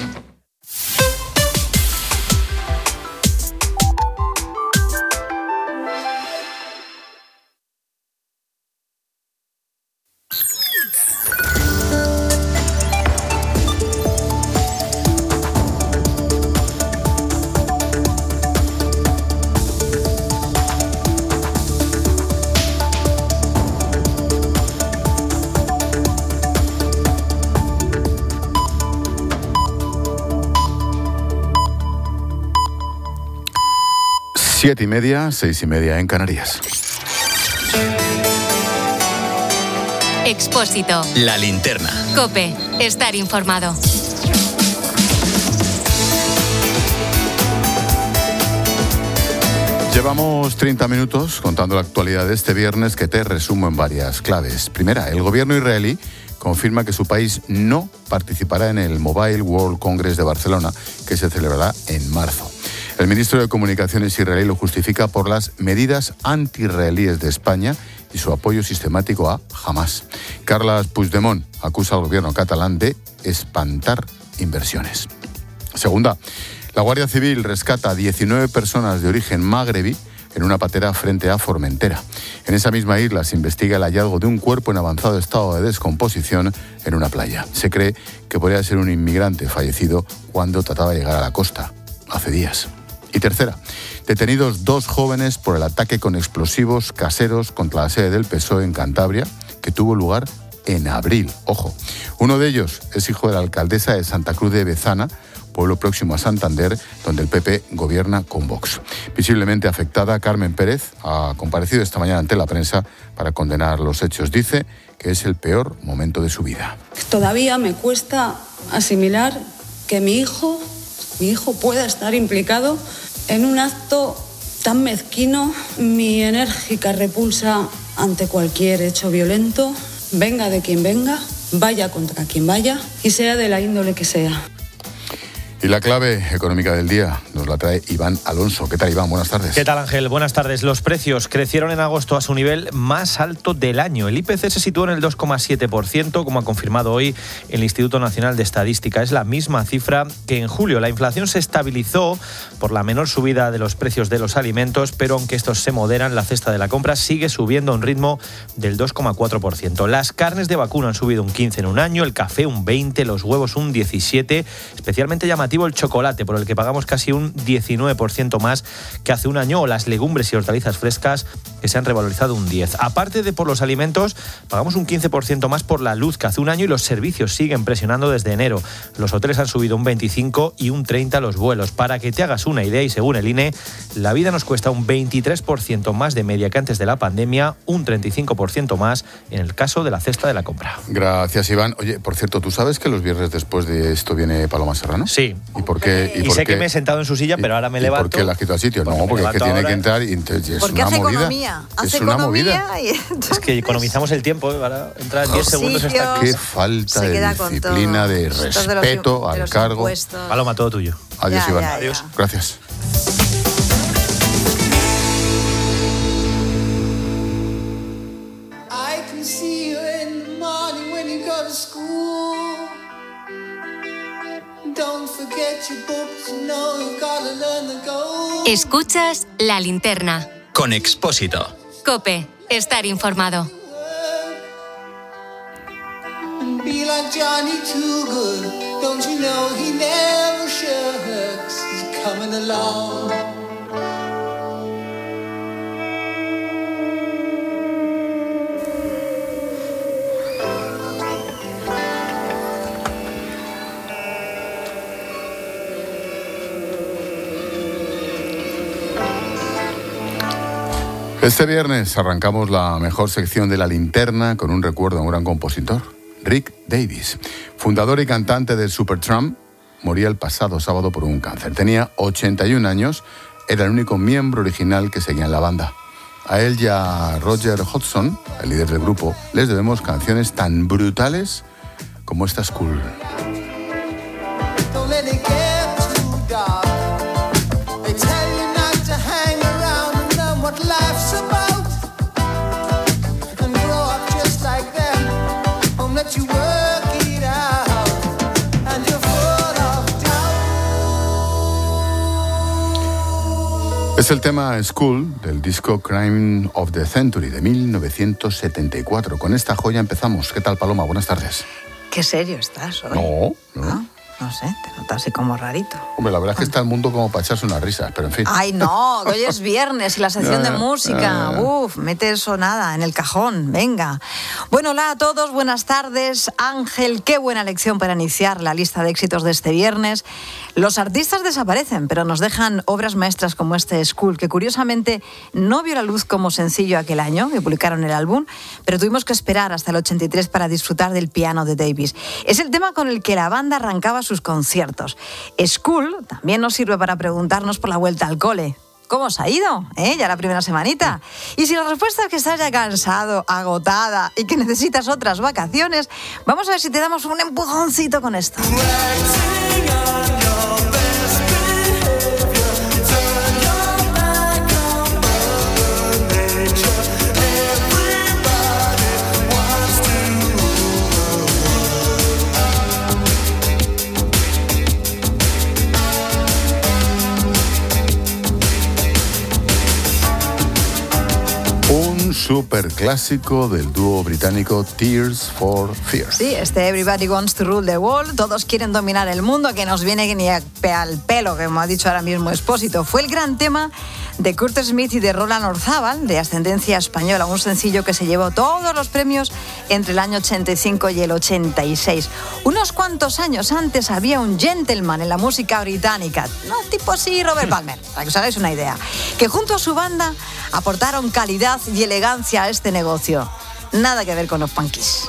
Siete y media, 6:30 en Canarias. Expósito. La linterna. COPE. Estar informado. Llevamos 30 minutos contando la actualidad de este viernes, que te resumo en varias claves. Primera, el gobierno israelí confirma que su país no participará en el Mobile World Congress de Barcelona, que se celebrará en marzo. El ministro de Comunicaciones israelí lo justifica por las medidas anti-israelíes de España y su apoyo sistemático a Hamás. Carles Puigdemont acusa al gobierno catalán de espantar inversiones. Segunda, la Guardia Civil rescata a 19 personas de origen magrebí en una patera frente a Formentera. En esa misma isla se investiga el hallazgo de un cuerpo en avanzado estado de descomposición en una playa. Se cree que podría ser un inmigrante fallecido cuando trataba de llegar a la costa, hace días. Y tercera, detenidos 2 jóvenes por el ataque con explosivos caseros contra la sede del PSOE en Cantabria, que tuvo lugar en abril. Ojo, uno de ellos es hijo de la alcaldesa de Santa Cruz de Bezana, pueblo próximo a Santander, donde el PP gobierna con Vox. Visiblemente afectada, Carmen Pérez ha comparecido esta mañana ante la prensa para condenar los hechos. Dice que es el peor momento de su vida. Todavía me cuesta asimilar que mi hijo pueda estar implicado en un acto tan mezquino. Mi enérgica repulsa ante cualquier hecho violento, venga de quien venga, vaya contra quien vaya y sea de la índole que sea. Y la clave económica del día nos la trae Iván Alonso. ¿Qué tal, Iván? Buenas tardes. ¿Qué tal, Ángel? Buenas tardes. Los precios crecieron en agosto a su nivel más alto del año. El IPC se situó en el 2,7%, como ha confirmado hoy el Instituto Nacional de Estadística. Es la misma cifra que en julio. La inflación se estabilizó por la menor subida de los precios de los alimentos, pero aunque estos se moderan, la cesta de la compra sigue subiendo a un ritmo del 2,4%. Las carnes de vacuno han subido un 15% en un año, el café un 20%, los huevos un 17%, especialmente llamativo el chocolate, por el que pagamos casi un 19% más que hace un año, o las legumbres y hortalizas frescas, que se han revalorizado un 10%. Aparte de por los alimentos, pagamos un 15% más por la luz que hace un año, y los servicios siguen presionando desde enero. Los hoteles han subido un 25% y un 30% los vuelos. Para que te hagas una idea, y según el INE, la vida nos cuesta un 23% más de media que antes de la pandemia, un 35% más en el caso de la cesta de la compra. Gracias, Iván. Oye, por cierto, ¿tú sabes que los viernes después de esto viene Paloma Serrano? Sí. ¿Y por qué? Y sé que me he sentado en su silla, pero ahora me levanto. ¿Por qué la has quitado al sitio? No, porque es que tiene que entrar y es porque una hace movida. Economía. Es una movida. Es que economizamos el tiempo para entrar en 10 segundos. Hasta aquí. Qué falta de disciplina, de respeto al cargo. Paloma, todo tuyo. Adiós, Iván. Adiós. Gracias. Escuchas La Linterna. Con Expósito. COPE. Estar informado. Be like Johnny Too Good. Don't you know he never shirks. He's coming along. Este viernes arrancamos la mejor sección de La Linterna con un recuerdo a un gran compositor, Rick Davies. Fundador y cantante de Supertramp, moría el pasado sábado por un cáncer. Tenía 81 años, era el único miembro original que seguía en la banda. A él y a Roger Hodgson, el líder del grupo, les debemos canciones tan brutales como esta School. Don't let it get too dark. Es el tema School del disco Crime of the Century de 1974. Con esta joya empezamos. ¿Qué tal, Paloma? Buenas tardes. Qué serio estás hoy. No sé, te notas así como rarito. Hombre, la verdad es que está el mundo como para echarse unas risas, pero en fin. Ay, no, que hoy es viernes y la sección de música. Uf, mete eso nada en el cajón, venga. Bueno, hola a todos, buenas tardes. Ángel, qué buena lección para iniciar la lista de éxitos de este viernes. Los artistas desaparecen, pero nos dejan obras maestras como este School, que curiosamente no vio la luz como sencillo aquel año, que publicaron el álbum, pero tuvimos que esperar hasta el 83 para disfrutar del piano de Davis. Es el tema con el que la banda arrancaba sus conciertos. School también nos sirve para preguntarnos por la vuelta al cole. ¿Cómo os ha ido? Ya la primera semanita. Y si la respuesta es que estás ya cansado, agotada y que necesitas otras vacaciones, vamos a ver si te damos un empujoncito con esto. Un superclásico del dúo británico Tears for Fears. Sí, este Everybody Wants to Rule the World, todos quieren dominar el mundo, que nos viene ni al pelo, que como ha dicho ahora mismo Expósito. Fue el gran tema de Kurt Smith y de Roland Orzábal, de ascendencia española, un sencillo que se llevó todos los premios entre el año 85 y el 86. Unos cuantos años antes había un gentleman en la música británica, no tipo así Robert Palmer, para que os hagáis una idea, que junto a su banda aportaron calidad y elegancia a este negocio. Nada que ver con los punkies.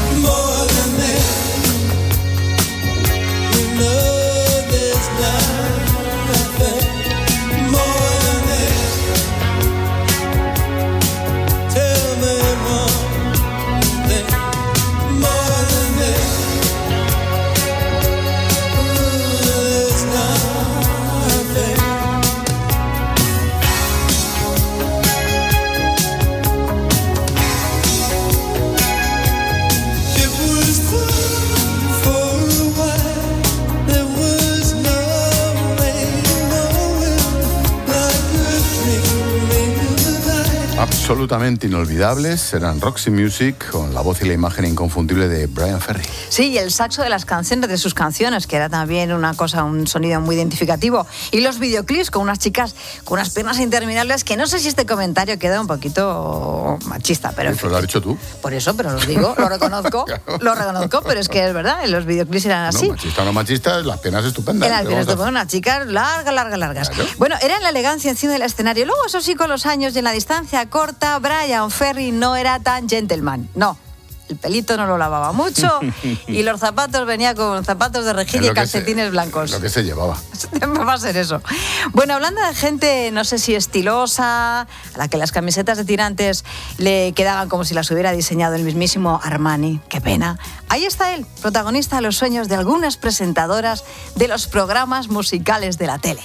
Absolutamente inolvidables serán Roxy Music con la voz y la imagen inconfundible de Bryan Ferry. Sí, y el saxo de las canciones, de sus canciones, que era también una cosa, un sonido muy identificativo. Y los videoclips con unas chicas con unas piernas interminables, que no sé si este comentario queda un poquito machista, pero... Eso lo has dicho tú. Por eso, pero lo digo, lo reconozco, pero es que es verdad, los videoclips eran así. No, machista o no machista, las piernas estupendas. Las piernas estupendas, unas chicas largas. Claro. Bueno, era en la elegancia encima del escenario. Luego, eso sí, con los años y en la distancia corta, Bryan Ferry no era tan gentleman, no. El pelito no lo lavaba mucho y los zapatos venía con zapatos de rejilla y calcetines blancos. Lo que se llevaba. Va a ser eso. Bueno, hablando de gente, no sé si estilosa, a la que las camisetas de tirantes le quedaban como si las hubiera diseñado el mismísimo Armani. Qué pena. Ahí está él, protagonista de los sueños de algunas presentadoras de los programas musicales de la tele.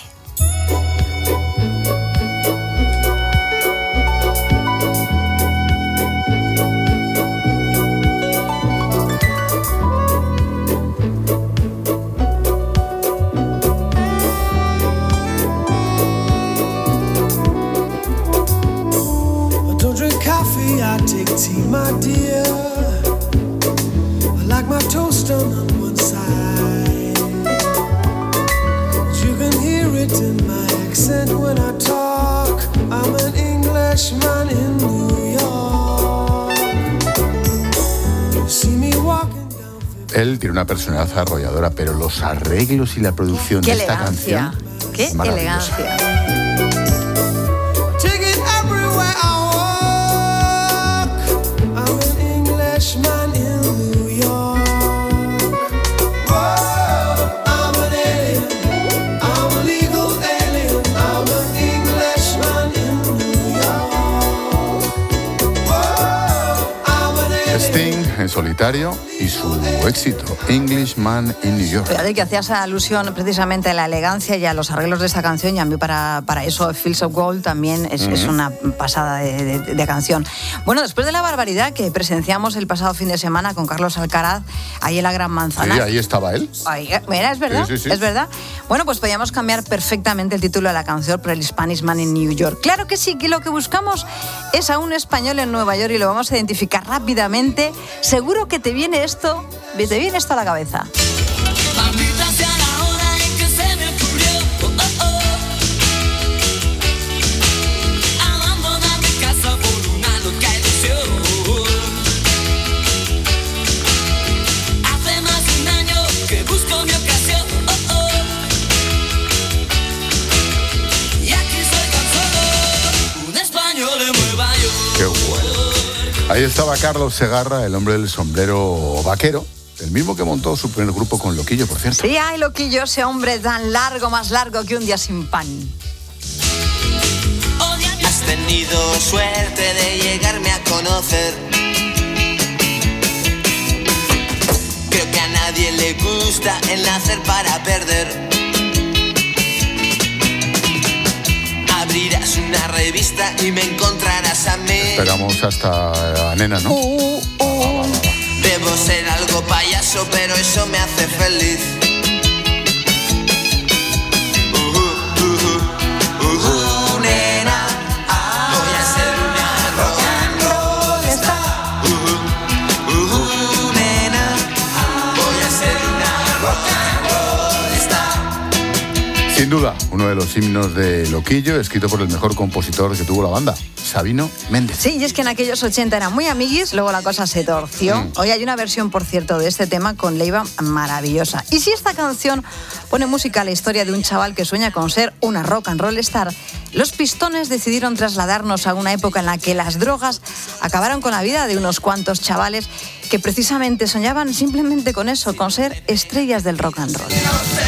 I take tea, my dear. I like my toast on one side. You can hear it in my accent when I talk. I'm an Englishman in New York. You see me walking down. Él tiene una personalidad arrolladora, pero los arreglos y la producción de esta canción... ¡Qué elegancia! Man in New York. Whoa, I'm an alien. I'm a legal alien. I'm an Englishman in New York. Whoa, I'm an alien. Sting en solitario y su éxito, Englishman in New York. Fíjate que hacías alusión precisamente a la elegancia y a los arreglos de esta canción, y a mí para eso Fields of Gold también es una pasada de canción. Bueno, después de la barbaridad que presenciamos el pasado fin de semana con Carlos Alcaraz, ahí en la Gran Manzana. Sí, ahí estaba él. Ahí, mira, es verdad, sí. es verdad. Bueno, pues podíamos cambiar perfectamente el título de la canción por el Spanishman in New York. Claro que sí, que lo que buscamos es a un español en Nueva York y lo vamos a identificar rápidamente. Seguro que te viene esto a la cabeza. Maldita sea la hora en que se me ocurrió, abandonar mi casa por una loca ilusión. Hace más de un año que busco mi ocasión, y aquí soy tan solo un español en Nueva York. Qué bueno. Ahí estaba Carlos Segarra, el hombre del sombrero vaquero, el mismo que montó su primer grupo con Loquillo, por cierto. Sí, ay, Loquillo, ese hombre tan largo, más largo que un día sin pan. Has tenido suerte de llegarme a conocer. Creo que a nadie le gusta el nacer para perder. Abrirás una revista y me encontrarás a mí. Esperamos hasta a Nena, ¿no? Debo ser algo payaso, pero eso me hace feliz. Nena, voy a ser una rock and roll star. Nena, voy a ser una rock and roll star. Sin duda, uno de los himnos de Loquillo, escrito por el mejor compositor que tuvo la banda, Sabino Méndez. Sí, y es que en aquellos 80 eran muy amiguis, luego la cosa se torció. Hoy hay una versión, por cierto, de este tema con Leiva maravillosa. Y si esta canción pone música a la historia de un chaval que sueña con ser una rock and roll star, los Pistones decidieron trasladarnos a una época en la que las drogas acabaron con la vida de unos cuantos chavales que precisamente soñaban simplemente con eso, con ser estrellas del rock and roll.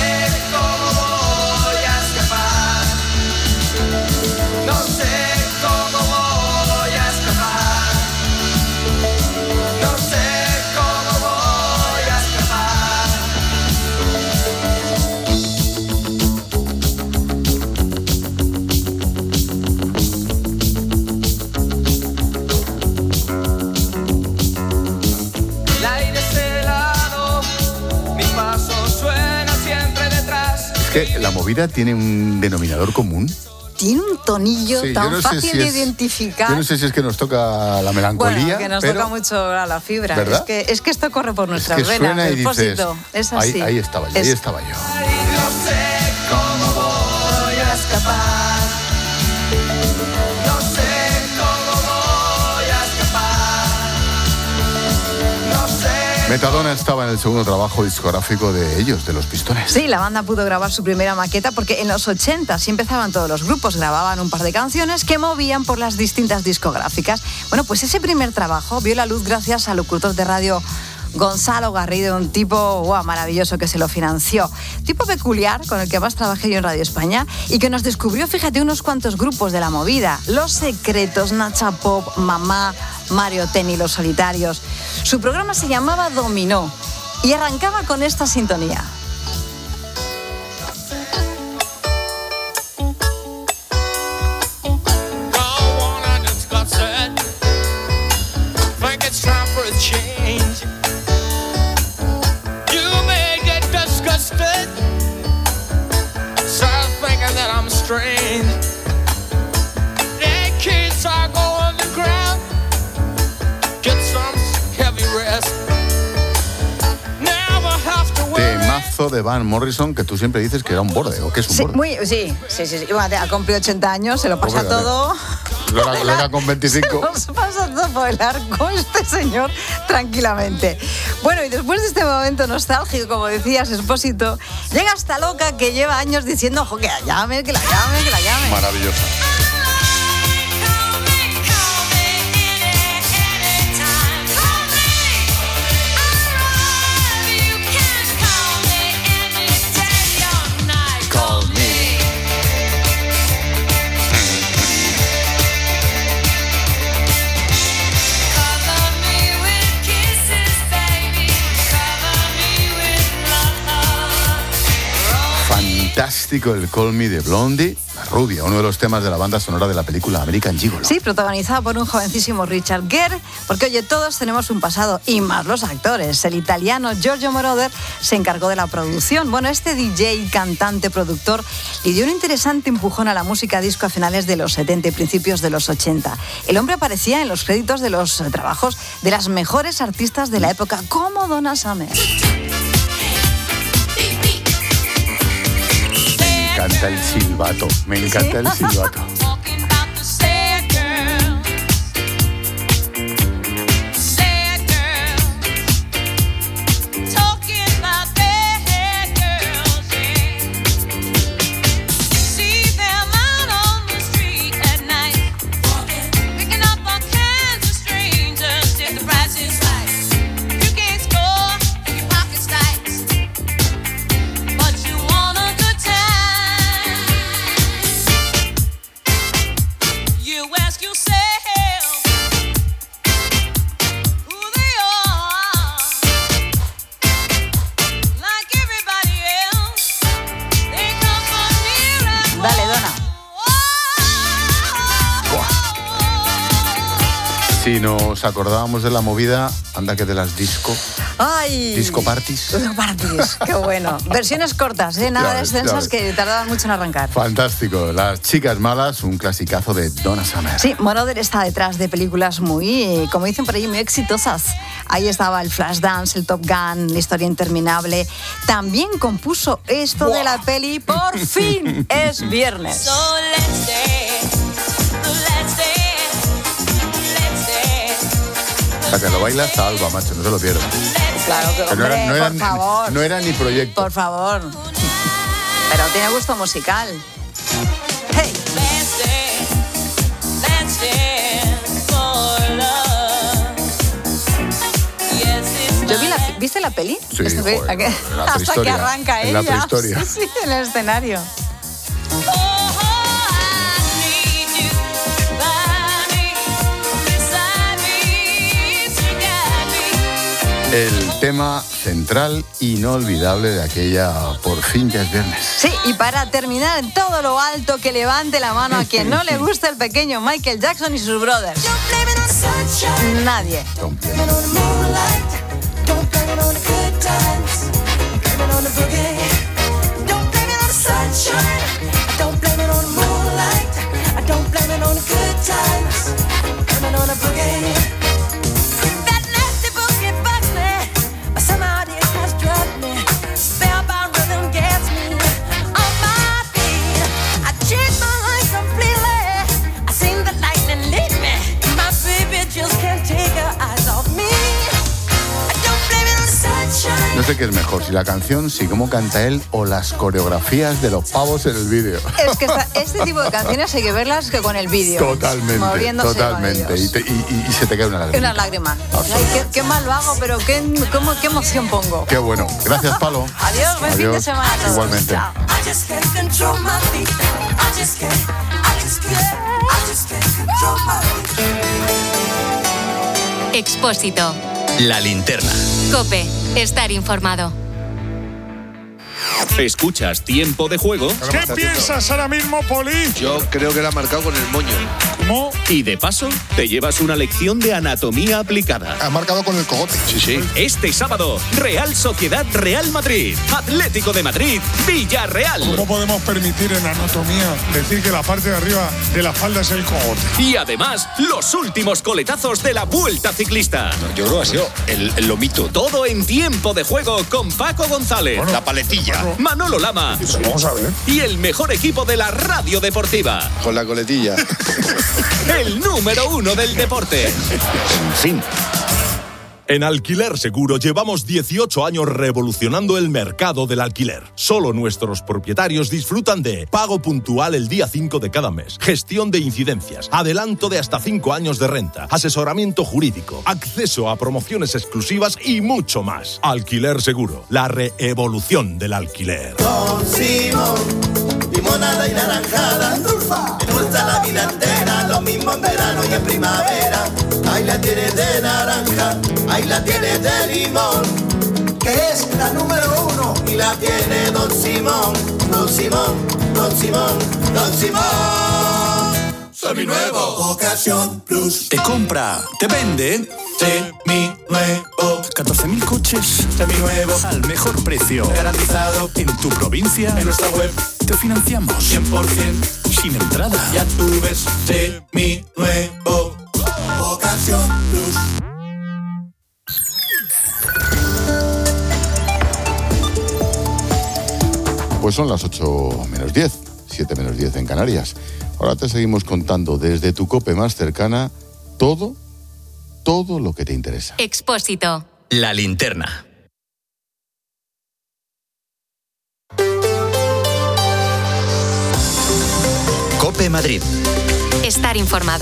Es que la movida tiene un denominador común. Tiene un tonillo Sí, tan yo no sé fácil si de es- identificar. Yo no sé si es que nos toca la melancolía, Bueno, que nos pero toca mucho a la fibra. ¿verdad? Es que esto corre por es nuestras que venas. suena y El dices, Pósito, es así. ahí estaba yo, ahí estaba yo. No sé cómo voy a escapar. No sé cómo voy a escapar. No sé. Metadona estaba en el segundo trabajo discográfico de ellos, de los Pistones. Sí, la banda pudo grabar su primera maqueta porque en los 80 sí empezaban todos los grupos, grababan un par de canciones que movían por las distintas discográficas. Bueno, pues ese primer trabajo vio la luz gracias al locutor de radio Gonzalo Garrido, un tipo maravilloso que se lo financió. Tipo peculiar, con el que más trabajé yo en Radio España y que nos descubrió, fíjate, unos cuantos grupos de la movida. Los Secretos, Nacha Pop, Mamá, Mario Ten y Los Solitarios. Su programa se llamaba Dominó y arrancaba con esta sintonía. Think it's time for a change. You may get disgusted, start thinking that I'm strange. The kids are going to ground. Get some heavy rest. Never have to worry. Temazo de Van Morrison, que tú siempre dices que era un borde, o que es un Sí, borde. sí. Bueno, ha cumplido 80 años, se lo pasa Hombre, todo. Lo era con 25. Se pasa todo por el arco este señor tranquilamente. Bueno, y después de este momento nostálgico, como decías, Expósito, llega esta loca que lleva años diciendo, ojo, que la llame, que la llame, que la llame. Maravillosa. Call me. Cover me with kisses fantástico el Call Me de Blondie, La Rubia, uno de los temas de la banda sonora de la película American Gigolo. Sí, protagonizada por un jovencísimo Richard Gere, porque oye, todos tenemos un pasado, y más los actores. El italiano Giorgio Moroder se encargó de la producción. Bueno, este DJ, cantante, productor, le dio un interesante empujón a la música disco a finales de los 70 y principios de los 80. El hombre aparecía en los créditos de los trabajos de las mejores artistas de la época, como Donna Summer. Me encanta el silbato, me encanta el silbato. Si nos acordábamos de la movida, anda que de las disco. ¡Ay! Disco parties. Disco parties, qué bueno. Versiones cortas, nada de extensas que tardaban mucho en arrancar. Fantástico. Las chicas malas, un clasicazo de Donna Summer. Sí, Moroder está detrás de películas muy, como dicen por ahí, muy exitosas. Ahí estaba el Flashdance, el Top Gun, La historia interminable. También compuso esto de la peli Por fin es viernes. Para que lo baila Salva, macho, no se lo pierdas. Claro que hombre, por favor. No era ni proyecto. Por favor. Pero tiene gusto musical. Hey. ¿Viste la peli? Sí, joder, hasta que arranca ella. En la prehistoria. Sí, en el escenario. El tema central inolvidable de aquella Por fin ya es viernes. Sí, y para terminar en todo lo alto, que levante la mano a quien no le gusta el pequeño Michael Jackson y sus brothers. Nadie. No sé qué es mejor, si la canción, si cómo canta él o las coreografías de los pavos en el vídeo. Es que este tipo de canciones hay que verlas que con el vídeo. Totalmente, totalmente. Y se te cae una lágrima. Una lágrima. Ay, qué mal lo hago, pero qué emoción pongo. Qué bueno. Gracias, Palo. Adiós, buen fin de semana. Igualmente. Chao. Expósito. La linterna. COPE. Estar informado. ¿Escuchas Tiempo de Juego? ¿Qué piensas ahora mismo, Poli? Yo creo que la ha marcado con el moño. ¿Cómo? Y de paso, te llevas una lección de anatomía aplicada. Ha marcado con el cogote. Sí. Este sábado, Real Sociedad Real Madrid, Atlético de Madrid, Villarreal. ¿Cómo podemos permitir en anatomía decir que la parte de arriba de la espalda es el cogote? Y además, los últimos coletazos de la Vuelta Ciclista. Yo creo que ha sido el lomito. Todo en Tiempo de Juego con Paco González. Bueno, la paletilla. Manolo Lama. Vamos a ver. Y el mejor equipo de la radio deportiva. Con la coletilla. El número 1 del deporte. En fin. En Alquiler Seguro llevamos 18 años revolucionando el mercado del alquiler. Solo nuestros propietarios disfrutan de pago puntual el día 5 de cada mes, gestión de incidencias, adelanto de hasta 5 años de renta, asesoramiento jurídico, acceso a promociones exclusivas y mucho más. Alquiler Seguro, la reevolución del alquiler. Don Simón, limonada y naranjada, endulza la vida entera, lo mismo en verano y en primavera. Ahí la tienes de naranja, ahí la tienes de limón. que es la número 1 y la tiene Don Simón. Don Simón, Don Simón, Don Simón. Seminuevo. Ocasión Plus. Te compra, te vende. Seminuevo. 14.000 coches Seminuevos al mejor precio. Garantizado. En tu provincia. En nuestra web. Te financiamos 100%. sin entrada. Ya tú ves. Seminuevo. Ocasión Plus. Pues son las 8 menos 10, 7 menos 10 en Canarias. Ahora te seguimos contando desde tu COPE más cercana todo lo que te interesa. Expósito. La linterna. COPE Madrid. Estar informado.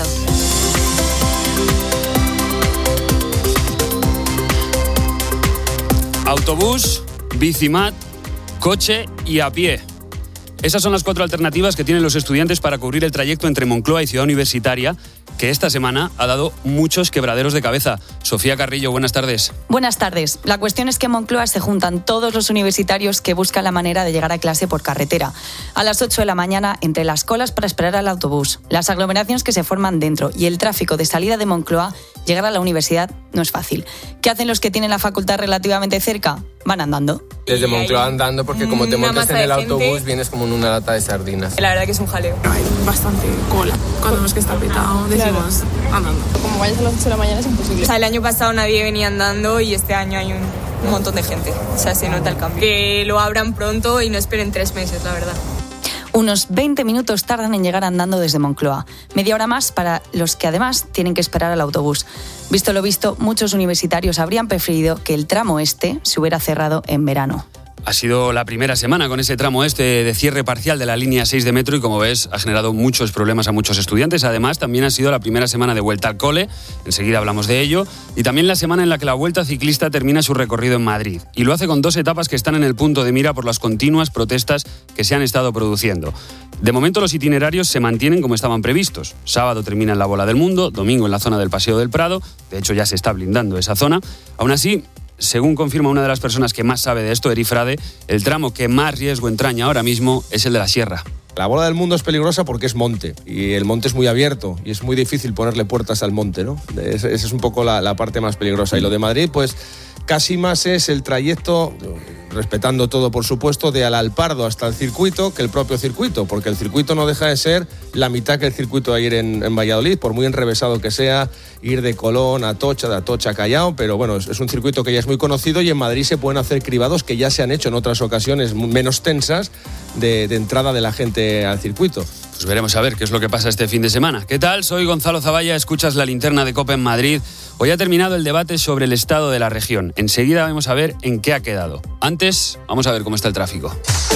Autobús, bicimat, coche y a pie. Esas son las 4 alternativas que tienen los estudiantes para cubrir el trayecto entre Moncloa y Ciudad Universitaria, que esta semana ha dado muchos quebraderos de cabeza. Sofía Carrillo, buenas tardes. Buenas tardes. La cuestión es que en Moncloa se juntan todos los universitarios que buscan la manera de llegar a clase por carretera. A las 8 de la mañana, entre las colas para esperar al autobús, las aglomeraciones que se forman dentro y el tráfico de salida de Moncloa, llegar a la universidad no es fácil. ¿Qué hacen los que tienen la facultad relativamente cerca? Van andando. Desde Moncloa andando, porque como te montas en el autobús, vienes como en una lata de sardinas. La verdad que es un jaleo. Hay bastante cola. Cuando vemos que está petado, decimos andando. Como vayas a las 8 de la mañana es imposible. O sea, el año pasado nadie venía andando y este año hay un montón de gente. O sea, se nota el cambio. Que lo abran pronto y no esperen 3 meses, la verdad. Unos 20 minutos tardan en llegar andando desde Moncloa. Media hora más para los que además tienen que esperar al autobús. Visto lo visto, muchos universitarios habrían preferido que el tramo este se hubiera cerrado en verano. Ha sido la primera semana con ese tramo de cierre parcial de la línea 6 de metro y, como ves, ha generado muchos problemas a muchos estudiantes. Además, también ha sido la primera semana de vuelta al cole, enseguida hablamos de ello, y también la semana en la que la Vuelta Ciclista termina su recorrido en Madrid. Y lo hace con 2 etapas que están en el punto de mira por las continuas protestas que se han estado produciendo. De momento los itinerarios se mantienen como estaban previstos. Sábado termina en la Bola del Mundo, domingo en la zona del Paseo del Prado, de hecho ya se está blindando esa zona. Aún así, según confirma una de las personas que más sabe de esto, Eri Frade, el tramo que más riesgo entraña ahora mismo es el de la Sierra. La Bola del Mundo es peligrosa porque es monte y el monte es muy abierto y es muy difícil ponerle puertas al monte, ¿no? Esa es un poco la parte más peligrosa. Y lo de Madrid, pues casi más es el trayecto, respetando todo por supuesto, de Alalpardo hasta el circuito que el propio circuito, porque el circuito no deja de ser la mitad que el circuito de ayer en Valladolid, por muy enrevesado que sea, ir de Colón a Atocha, de Atocha a Callao, pero bueno, es un circuito que ya es muy conocido y en Madrid se pueden hacer cribados que ya se han hecho en otras ocasiones menos tensas de entrada de la gente al circuito. Pues veremos a ver qué es lo que pasa este fin de semana. ¿Qué tal? Soy Gonzalo Zavalla, escuchas la linterna de COPE en Madrid. Hoy ha terminado el debate sobre el estado de la región. Enseguida vamos a ver en qué ha quedado. Antes, vamos a ver cómo está el tráfico.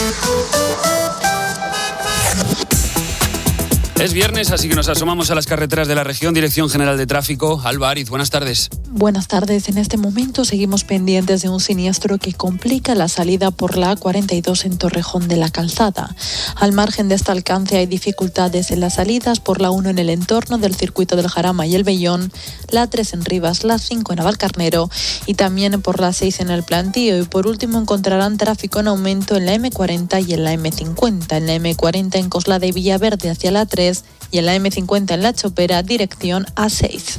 Es viernes, así que nos asomamos a las carreteras de la región. Dirección General de Tráfico, Alba Ariz, buenas tardes. Buenas tardes. En este momento seguimos pendientes de un siniestro que complica la salida por la A42 en Torrejón de la Calzada. Al margen de este alcance hay dificultades en las salidas por la 1 en el entorno del circuito del Jarama y el Vellón, la 3 en Rivas, la 5 en Navalcarnero y también por la 6 en el Plantío. Y por último encontrarán tráfico en aumento en la M40 y en la M50. En la M40 en Coslada y Villaverde hacia la 3 y en la M50 en La Chopera, dirección A6.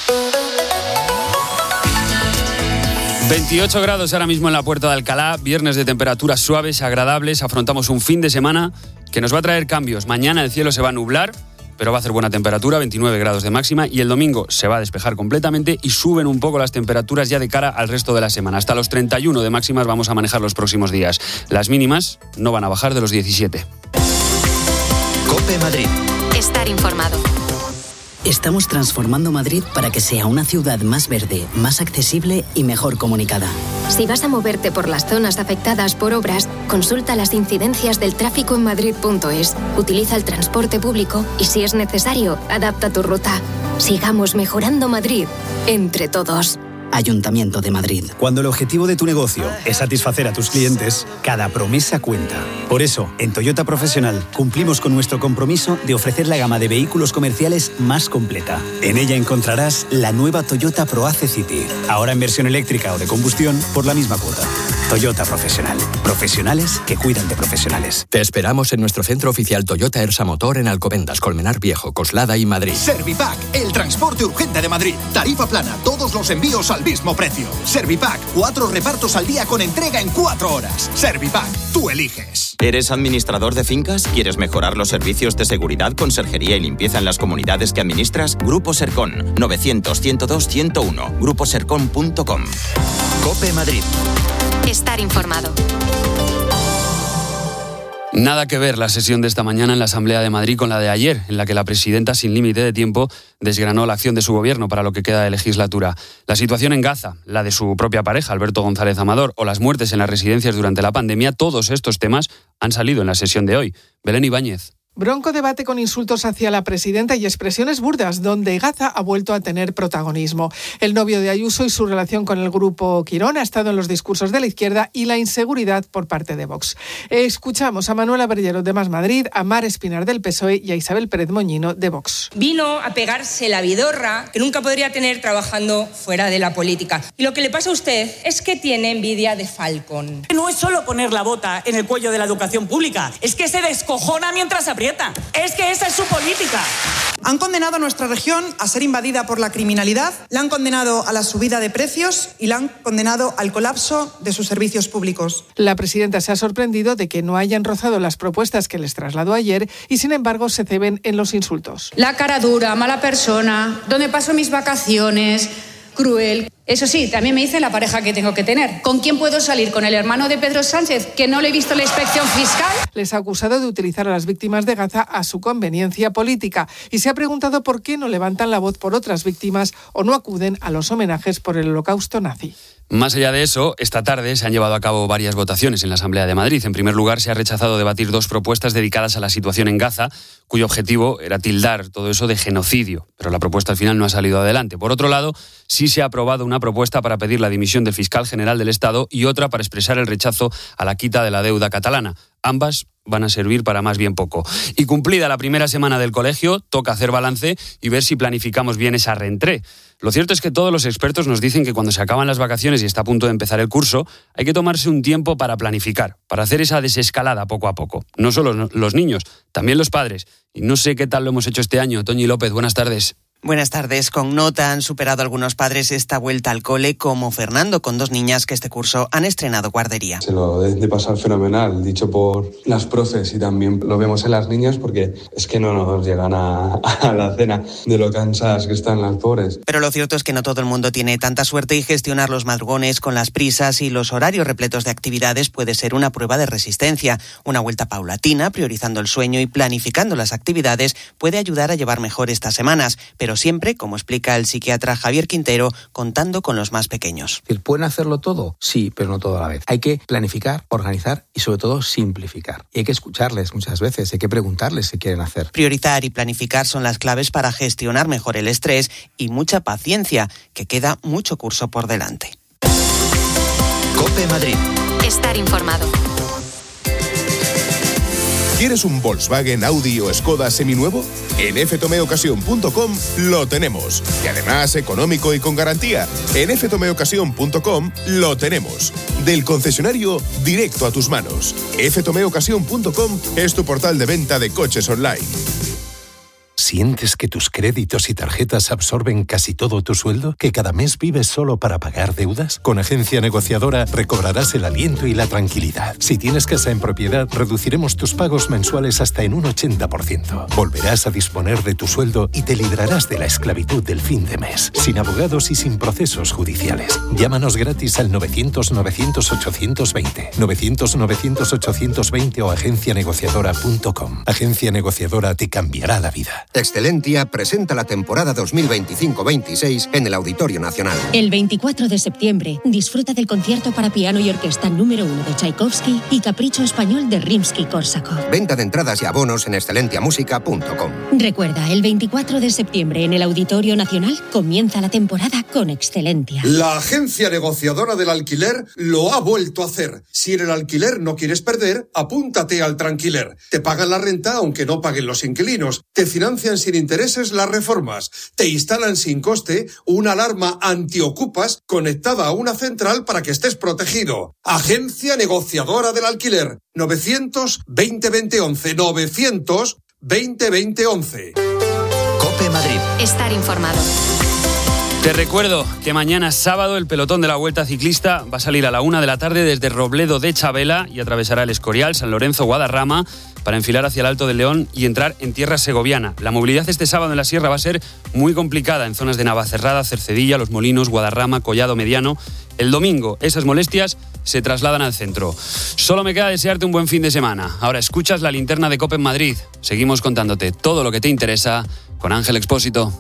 28 grados ahora mismo en la Puerta de Alcalá, viernes de temperaturas suaves, agradables. Afrontamos un fin de semana que nos va a traer cambios. Mañana el cielo se va a nublar, pero va a hacer buena temperatura, 29 grados de máxima, y el domingo se va a despejar completamente y suben un poco las temperaturas ya de cara al resto de la semana. Hasta los 31 de máximas vamos a manejar los próximos días. Las mínimas no van a bajar de los 17. COPE Madrid. Estar informado. Estamos transformando Madrid para que sea una ciudad más verde, más accesible y mejor comunicada. Si vas a moverte por las zonas afectadas por obras, consulta las incidencias del tráfico en madrid.es. Utiliza el transporte público y, si es necesario, adapta tu ruta. Sigamos mejorando Madrid, entre todos. Ayuntamiento de Madrid. Cuando el objetivo de tu negocio es satisfacer a tus clientes, cada promesa cuenta. Por eso, en Toyota Profesional cumplimos con nuestro compromiso de ofrecer la gama de vehículos comerciales más completa. En ella encontrarás la nueva Toyota ProAce City, ahora en versión eléctrica o de combustión por la misma cuota. Toyota Profesional. Profesionales que cuidan de profesionales. Te esperamos en nuestro centro oficial Toyota Ersa Motor en Alcobendas, Colmenar Viejo, Coslada y Madrid. Servipack, el transporte urgente de Madrid. Tarifa plana, todos los envíos al mismo precio. Servipack, 4 repartos al día con entrega en 4 horas. Servipack, tú eliges. ¿Eres administrador de fincas? ¿Quieres mejorar los servicios de seguridad, conserjería y limpieza en las comunidades que administras? Grupo Sercon, 900-102-101, gruposercon.com. COPE Madrid. Estar informado. Nada que ver la sesión de esta mañana en la Asamblea de Madrid con la de ayer, en la que la presidenta, sin límite de tiempo, desgranó la acción de su gobierno para lo que queda de legislatura. La situación en Gaza, la de su propia pareja, Alberto González Amador, o las muertes en las residencias durante la pandemia, todos estos temas han salido en la sesión de hoy. Belén Ibáñez. Bronco debate con insultos hacia la presidenta y expresiones burdas, donde Gaza ha vuelto a tener protagonismo. El novio de Ayuso y su relación con el grupo Quirón ha estado en los discursos de la izquierda y la inseguridad por parte de Vox. Escuchamos a Manuela Berllero de Más Madrid, a Mar Espinar del PSOE y a Isabel Pérez Moñino de Vox. Vino a pegarse la vidorra que nunca podría tener trabajando fuera de la política. Y lo que le pasa a usted es que tiene envidia de Falcon. No es solo poner la bota en el cuello de la educación pública, es que se descojona mientras aprieta. Es que esa es su política. Han condenado a nuestra región a ser invadida por la criminalidad, la han condenado a la subida de precios y la han condenado al colapso de sus servicios públicos. La presidenta se ha sorprendido de que no hayan rozado las propuestas que les trasladó ayer y, sin embargo, se ceben en los insultos. La cara dura, mala persona, ¿dónde paso mis vacaciones? Cruel. Eso sí, también me dice la pareja que tengo que tener. ¿Con quién puedo salir? ¿Con el hermano de Pedro Sánchez, que no le he visto la inspección fiscal? Les ha acusado de utilizar a las víctimas de Gaza a su conveniencia política y se ha preguntado por qué no levantan la voz por otras víctimas o no acuden a los homenajes por el holocausto nazi. Más allá de eso, esta tarde se han llevado a cabo varias votaciones en la Asamblea de Madrid. En primer lugar, se ha rechazado debatir 2 propuestas dedicadas a la situación en Gaza, cuyo objetivo era tildar todo eso de genocidio, pero la propuesta al final no ha salido adelante. Por otro lado, sí se ha aprobado una propuesta para pedir la dimisión del fiscal general del Estado y otra para expresar el rechazo a la quita de la deuda catalana. Ambas van a servir para más bien poco. Y cumplida la primera semana del colegio, toca hacer balance y ver si planificamos bien esa reentrée. Lo cierto es que todos los expertos nos dicen que cuando se acaban las vacaciones y está a punto de empezar el curso, hay que tomarse un tiempo para planificar, para hacer esa desescalada poco a poco. No solo los niños, también los padres. Y no sé qué tal lo hemos hecho este año. Toñi López, buenas tardes. Buenas tardes. Con nota han superado algunos padres esta vuelta al cole, como Fernando, con 2 niñas que este curso han estrenado guardería. Se lo deben de pasar fenomenal, dicho por las profes, y también lo vemos en las niñas porque es que no nos llegan a la cena de lo cansadas que están las pobres. Pero lo cierto es que no todo el mundo tiene tanta suerte y gestionar los madrugones con las prisas y los horarios repletos de actividades puede ser una prueba de resistencia. Una vuelta paulatina, priorizando el sueño y planificando las actividades, puede ayudar a llevar mejor estas semanas, pero siempre, como explica el psiquiatra Javier Quintero, contando con los más pequeños. ¿Pueden hacerlo todo? Sí, pero no todo a la vez. Hay que planificar, organizar y sobre todo simplificar. Y hay que escucharles muchas veces, hay que preguntarles qué quieren hacer. Priorizar y planificar son las claves para gestionar mejor el estrés y mucha paciencia, que queda mucho curso por delante. COPE Madrid. Estar informado. ¿Quieres un Volkswagen, Audi o Skoda seminuevo? En ftomeocasión.com lo tenemos. Y además económico y con garantía. En ftomeocasión.com lo tenemos. Del concesionario directo a tus manos. ftomeocasión.com es tu portal de venta de coches online. ¿Sientes que tus créditos y tarjetas absorben casi todo tu sueldo? ¿Que cada mes vives solo para pagar deudas? Con Agencia Negociadora recobrarás el aliento y la tranquilidad. Si tienes casa en propiedad, reduciremos tus pagos mensuales hasta en un 80%. Volverás a disponer de tu sueldo y te librarás de la esclavitud del fin de mes. Sin abogados y sin procesos judiciales. Llámanos gratis al 900-900-820. 900-900-820 o agencianegociadora.com. Agencia Negociadora te cambiará la vida. Excelentia presenta la temporada 2025-26 en el Auditorio Nacional. El 24 de septiembre, disfruta del concierto para piano y orquesta número 1 de Tchaikovsky y Capricho Español de Rimsky-Korsakov. Venta de entradas y abonos en excelentiamusica.com. Recuerda, el 24 de septiembre en el Auditorio Nacional comienza la temporada con Excelentia. La agencia negociadora del alquiler lo ha vuelto a hacer. Si en el alquiler no quieres perder, apúntate al Tranquiler. Te pagan la renta aunque no paguen los inquilinos. Te financian sin intereses las reformas. Te instalan sin coste una alarma antiocupas conectada a una central para que estés protegido. Agencia negociadora del alquiler. 900-2020-11. 900-2020-11. COPE Madrid. Estar informado. Te recuerdo que mañana sábado el pelotón de la Vuelta Ciclista va a salir a la 1 de la tarde desde Robledo de Chabela y atravesará el Escorial, San Lorenzo, Guadarrama para enfilar hacia el Alto del León y entrar en tierra segoviana. La movilidad este sábado en la sierra va a ser muy complicada en zonas de Navacerrada, Cercedilla, Los Molinos, Guadarrama, Collado Mediano. El domingo esas molestias se trasladan al centro. Solo me queda desearte un buen fin de semana. Ahora escuchas la linterna de COPE en Madrid. Seguimos contándote todo lo que te interesa con Ángel Expósito.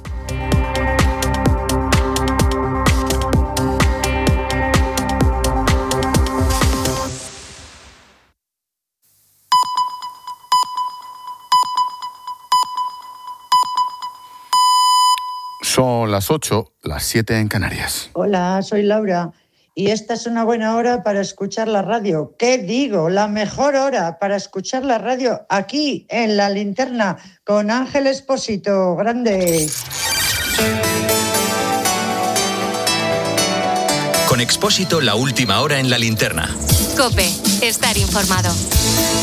Son las 8, las 7 en Canarias. Hola, soy Laura y esta es una buena hora para escuchar la radio. ¿Qué digo? La mejor hora para escuchar la radio aquí en La Linterna con Ángel Expósito. Grande. Con Expósito, la última hora en La Linterna. COPE. Estar informado.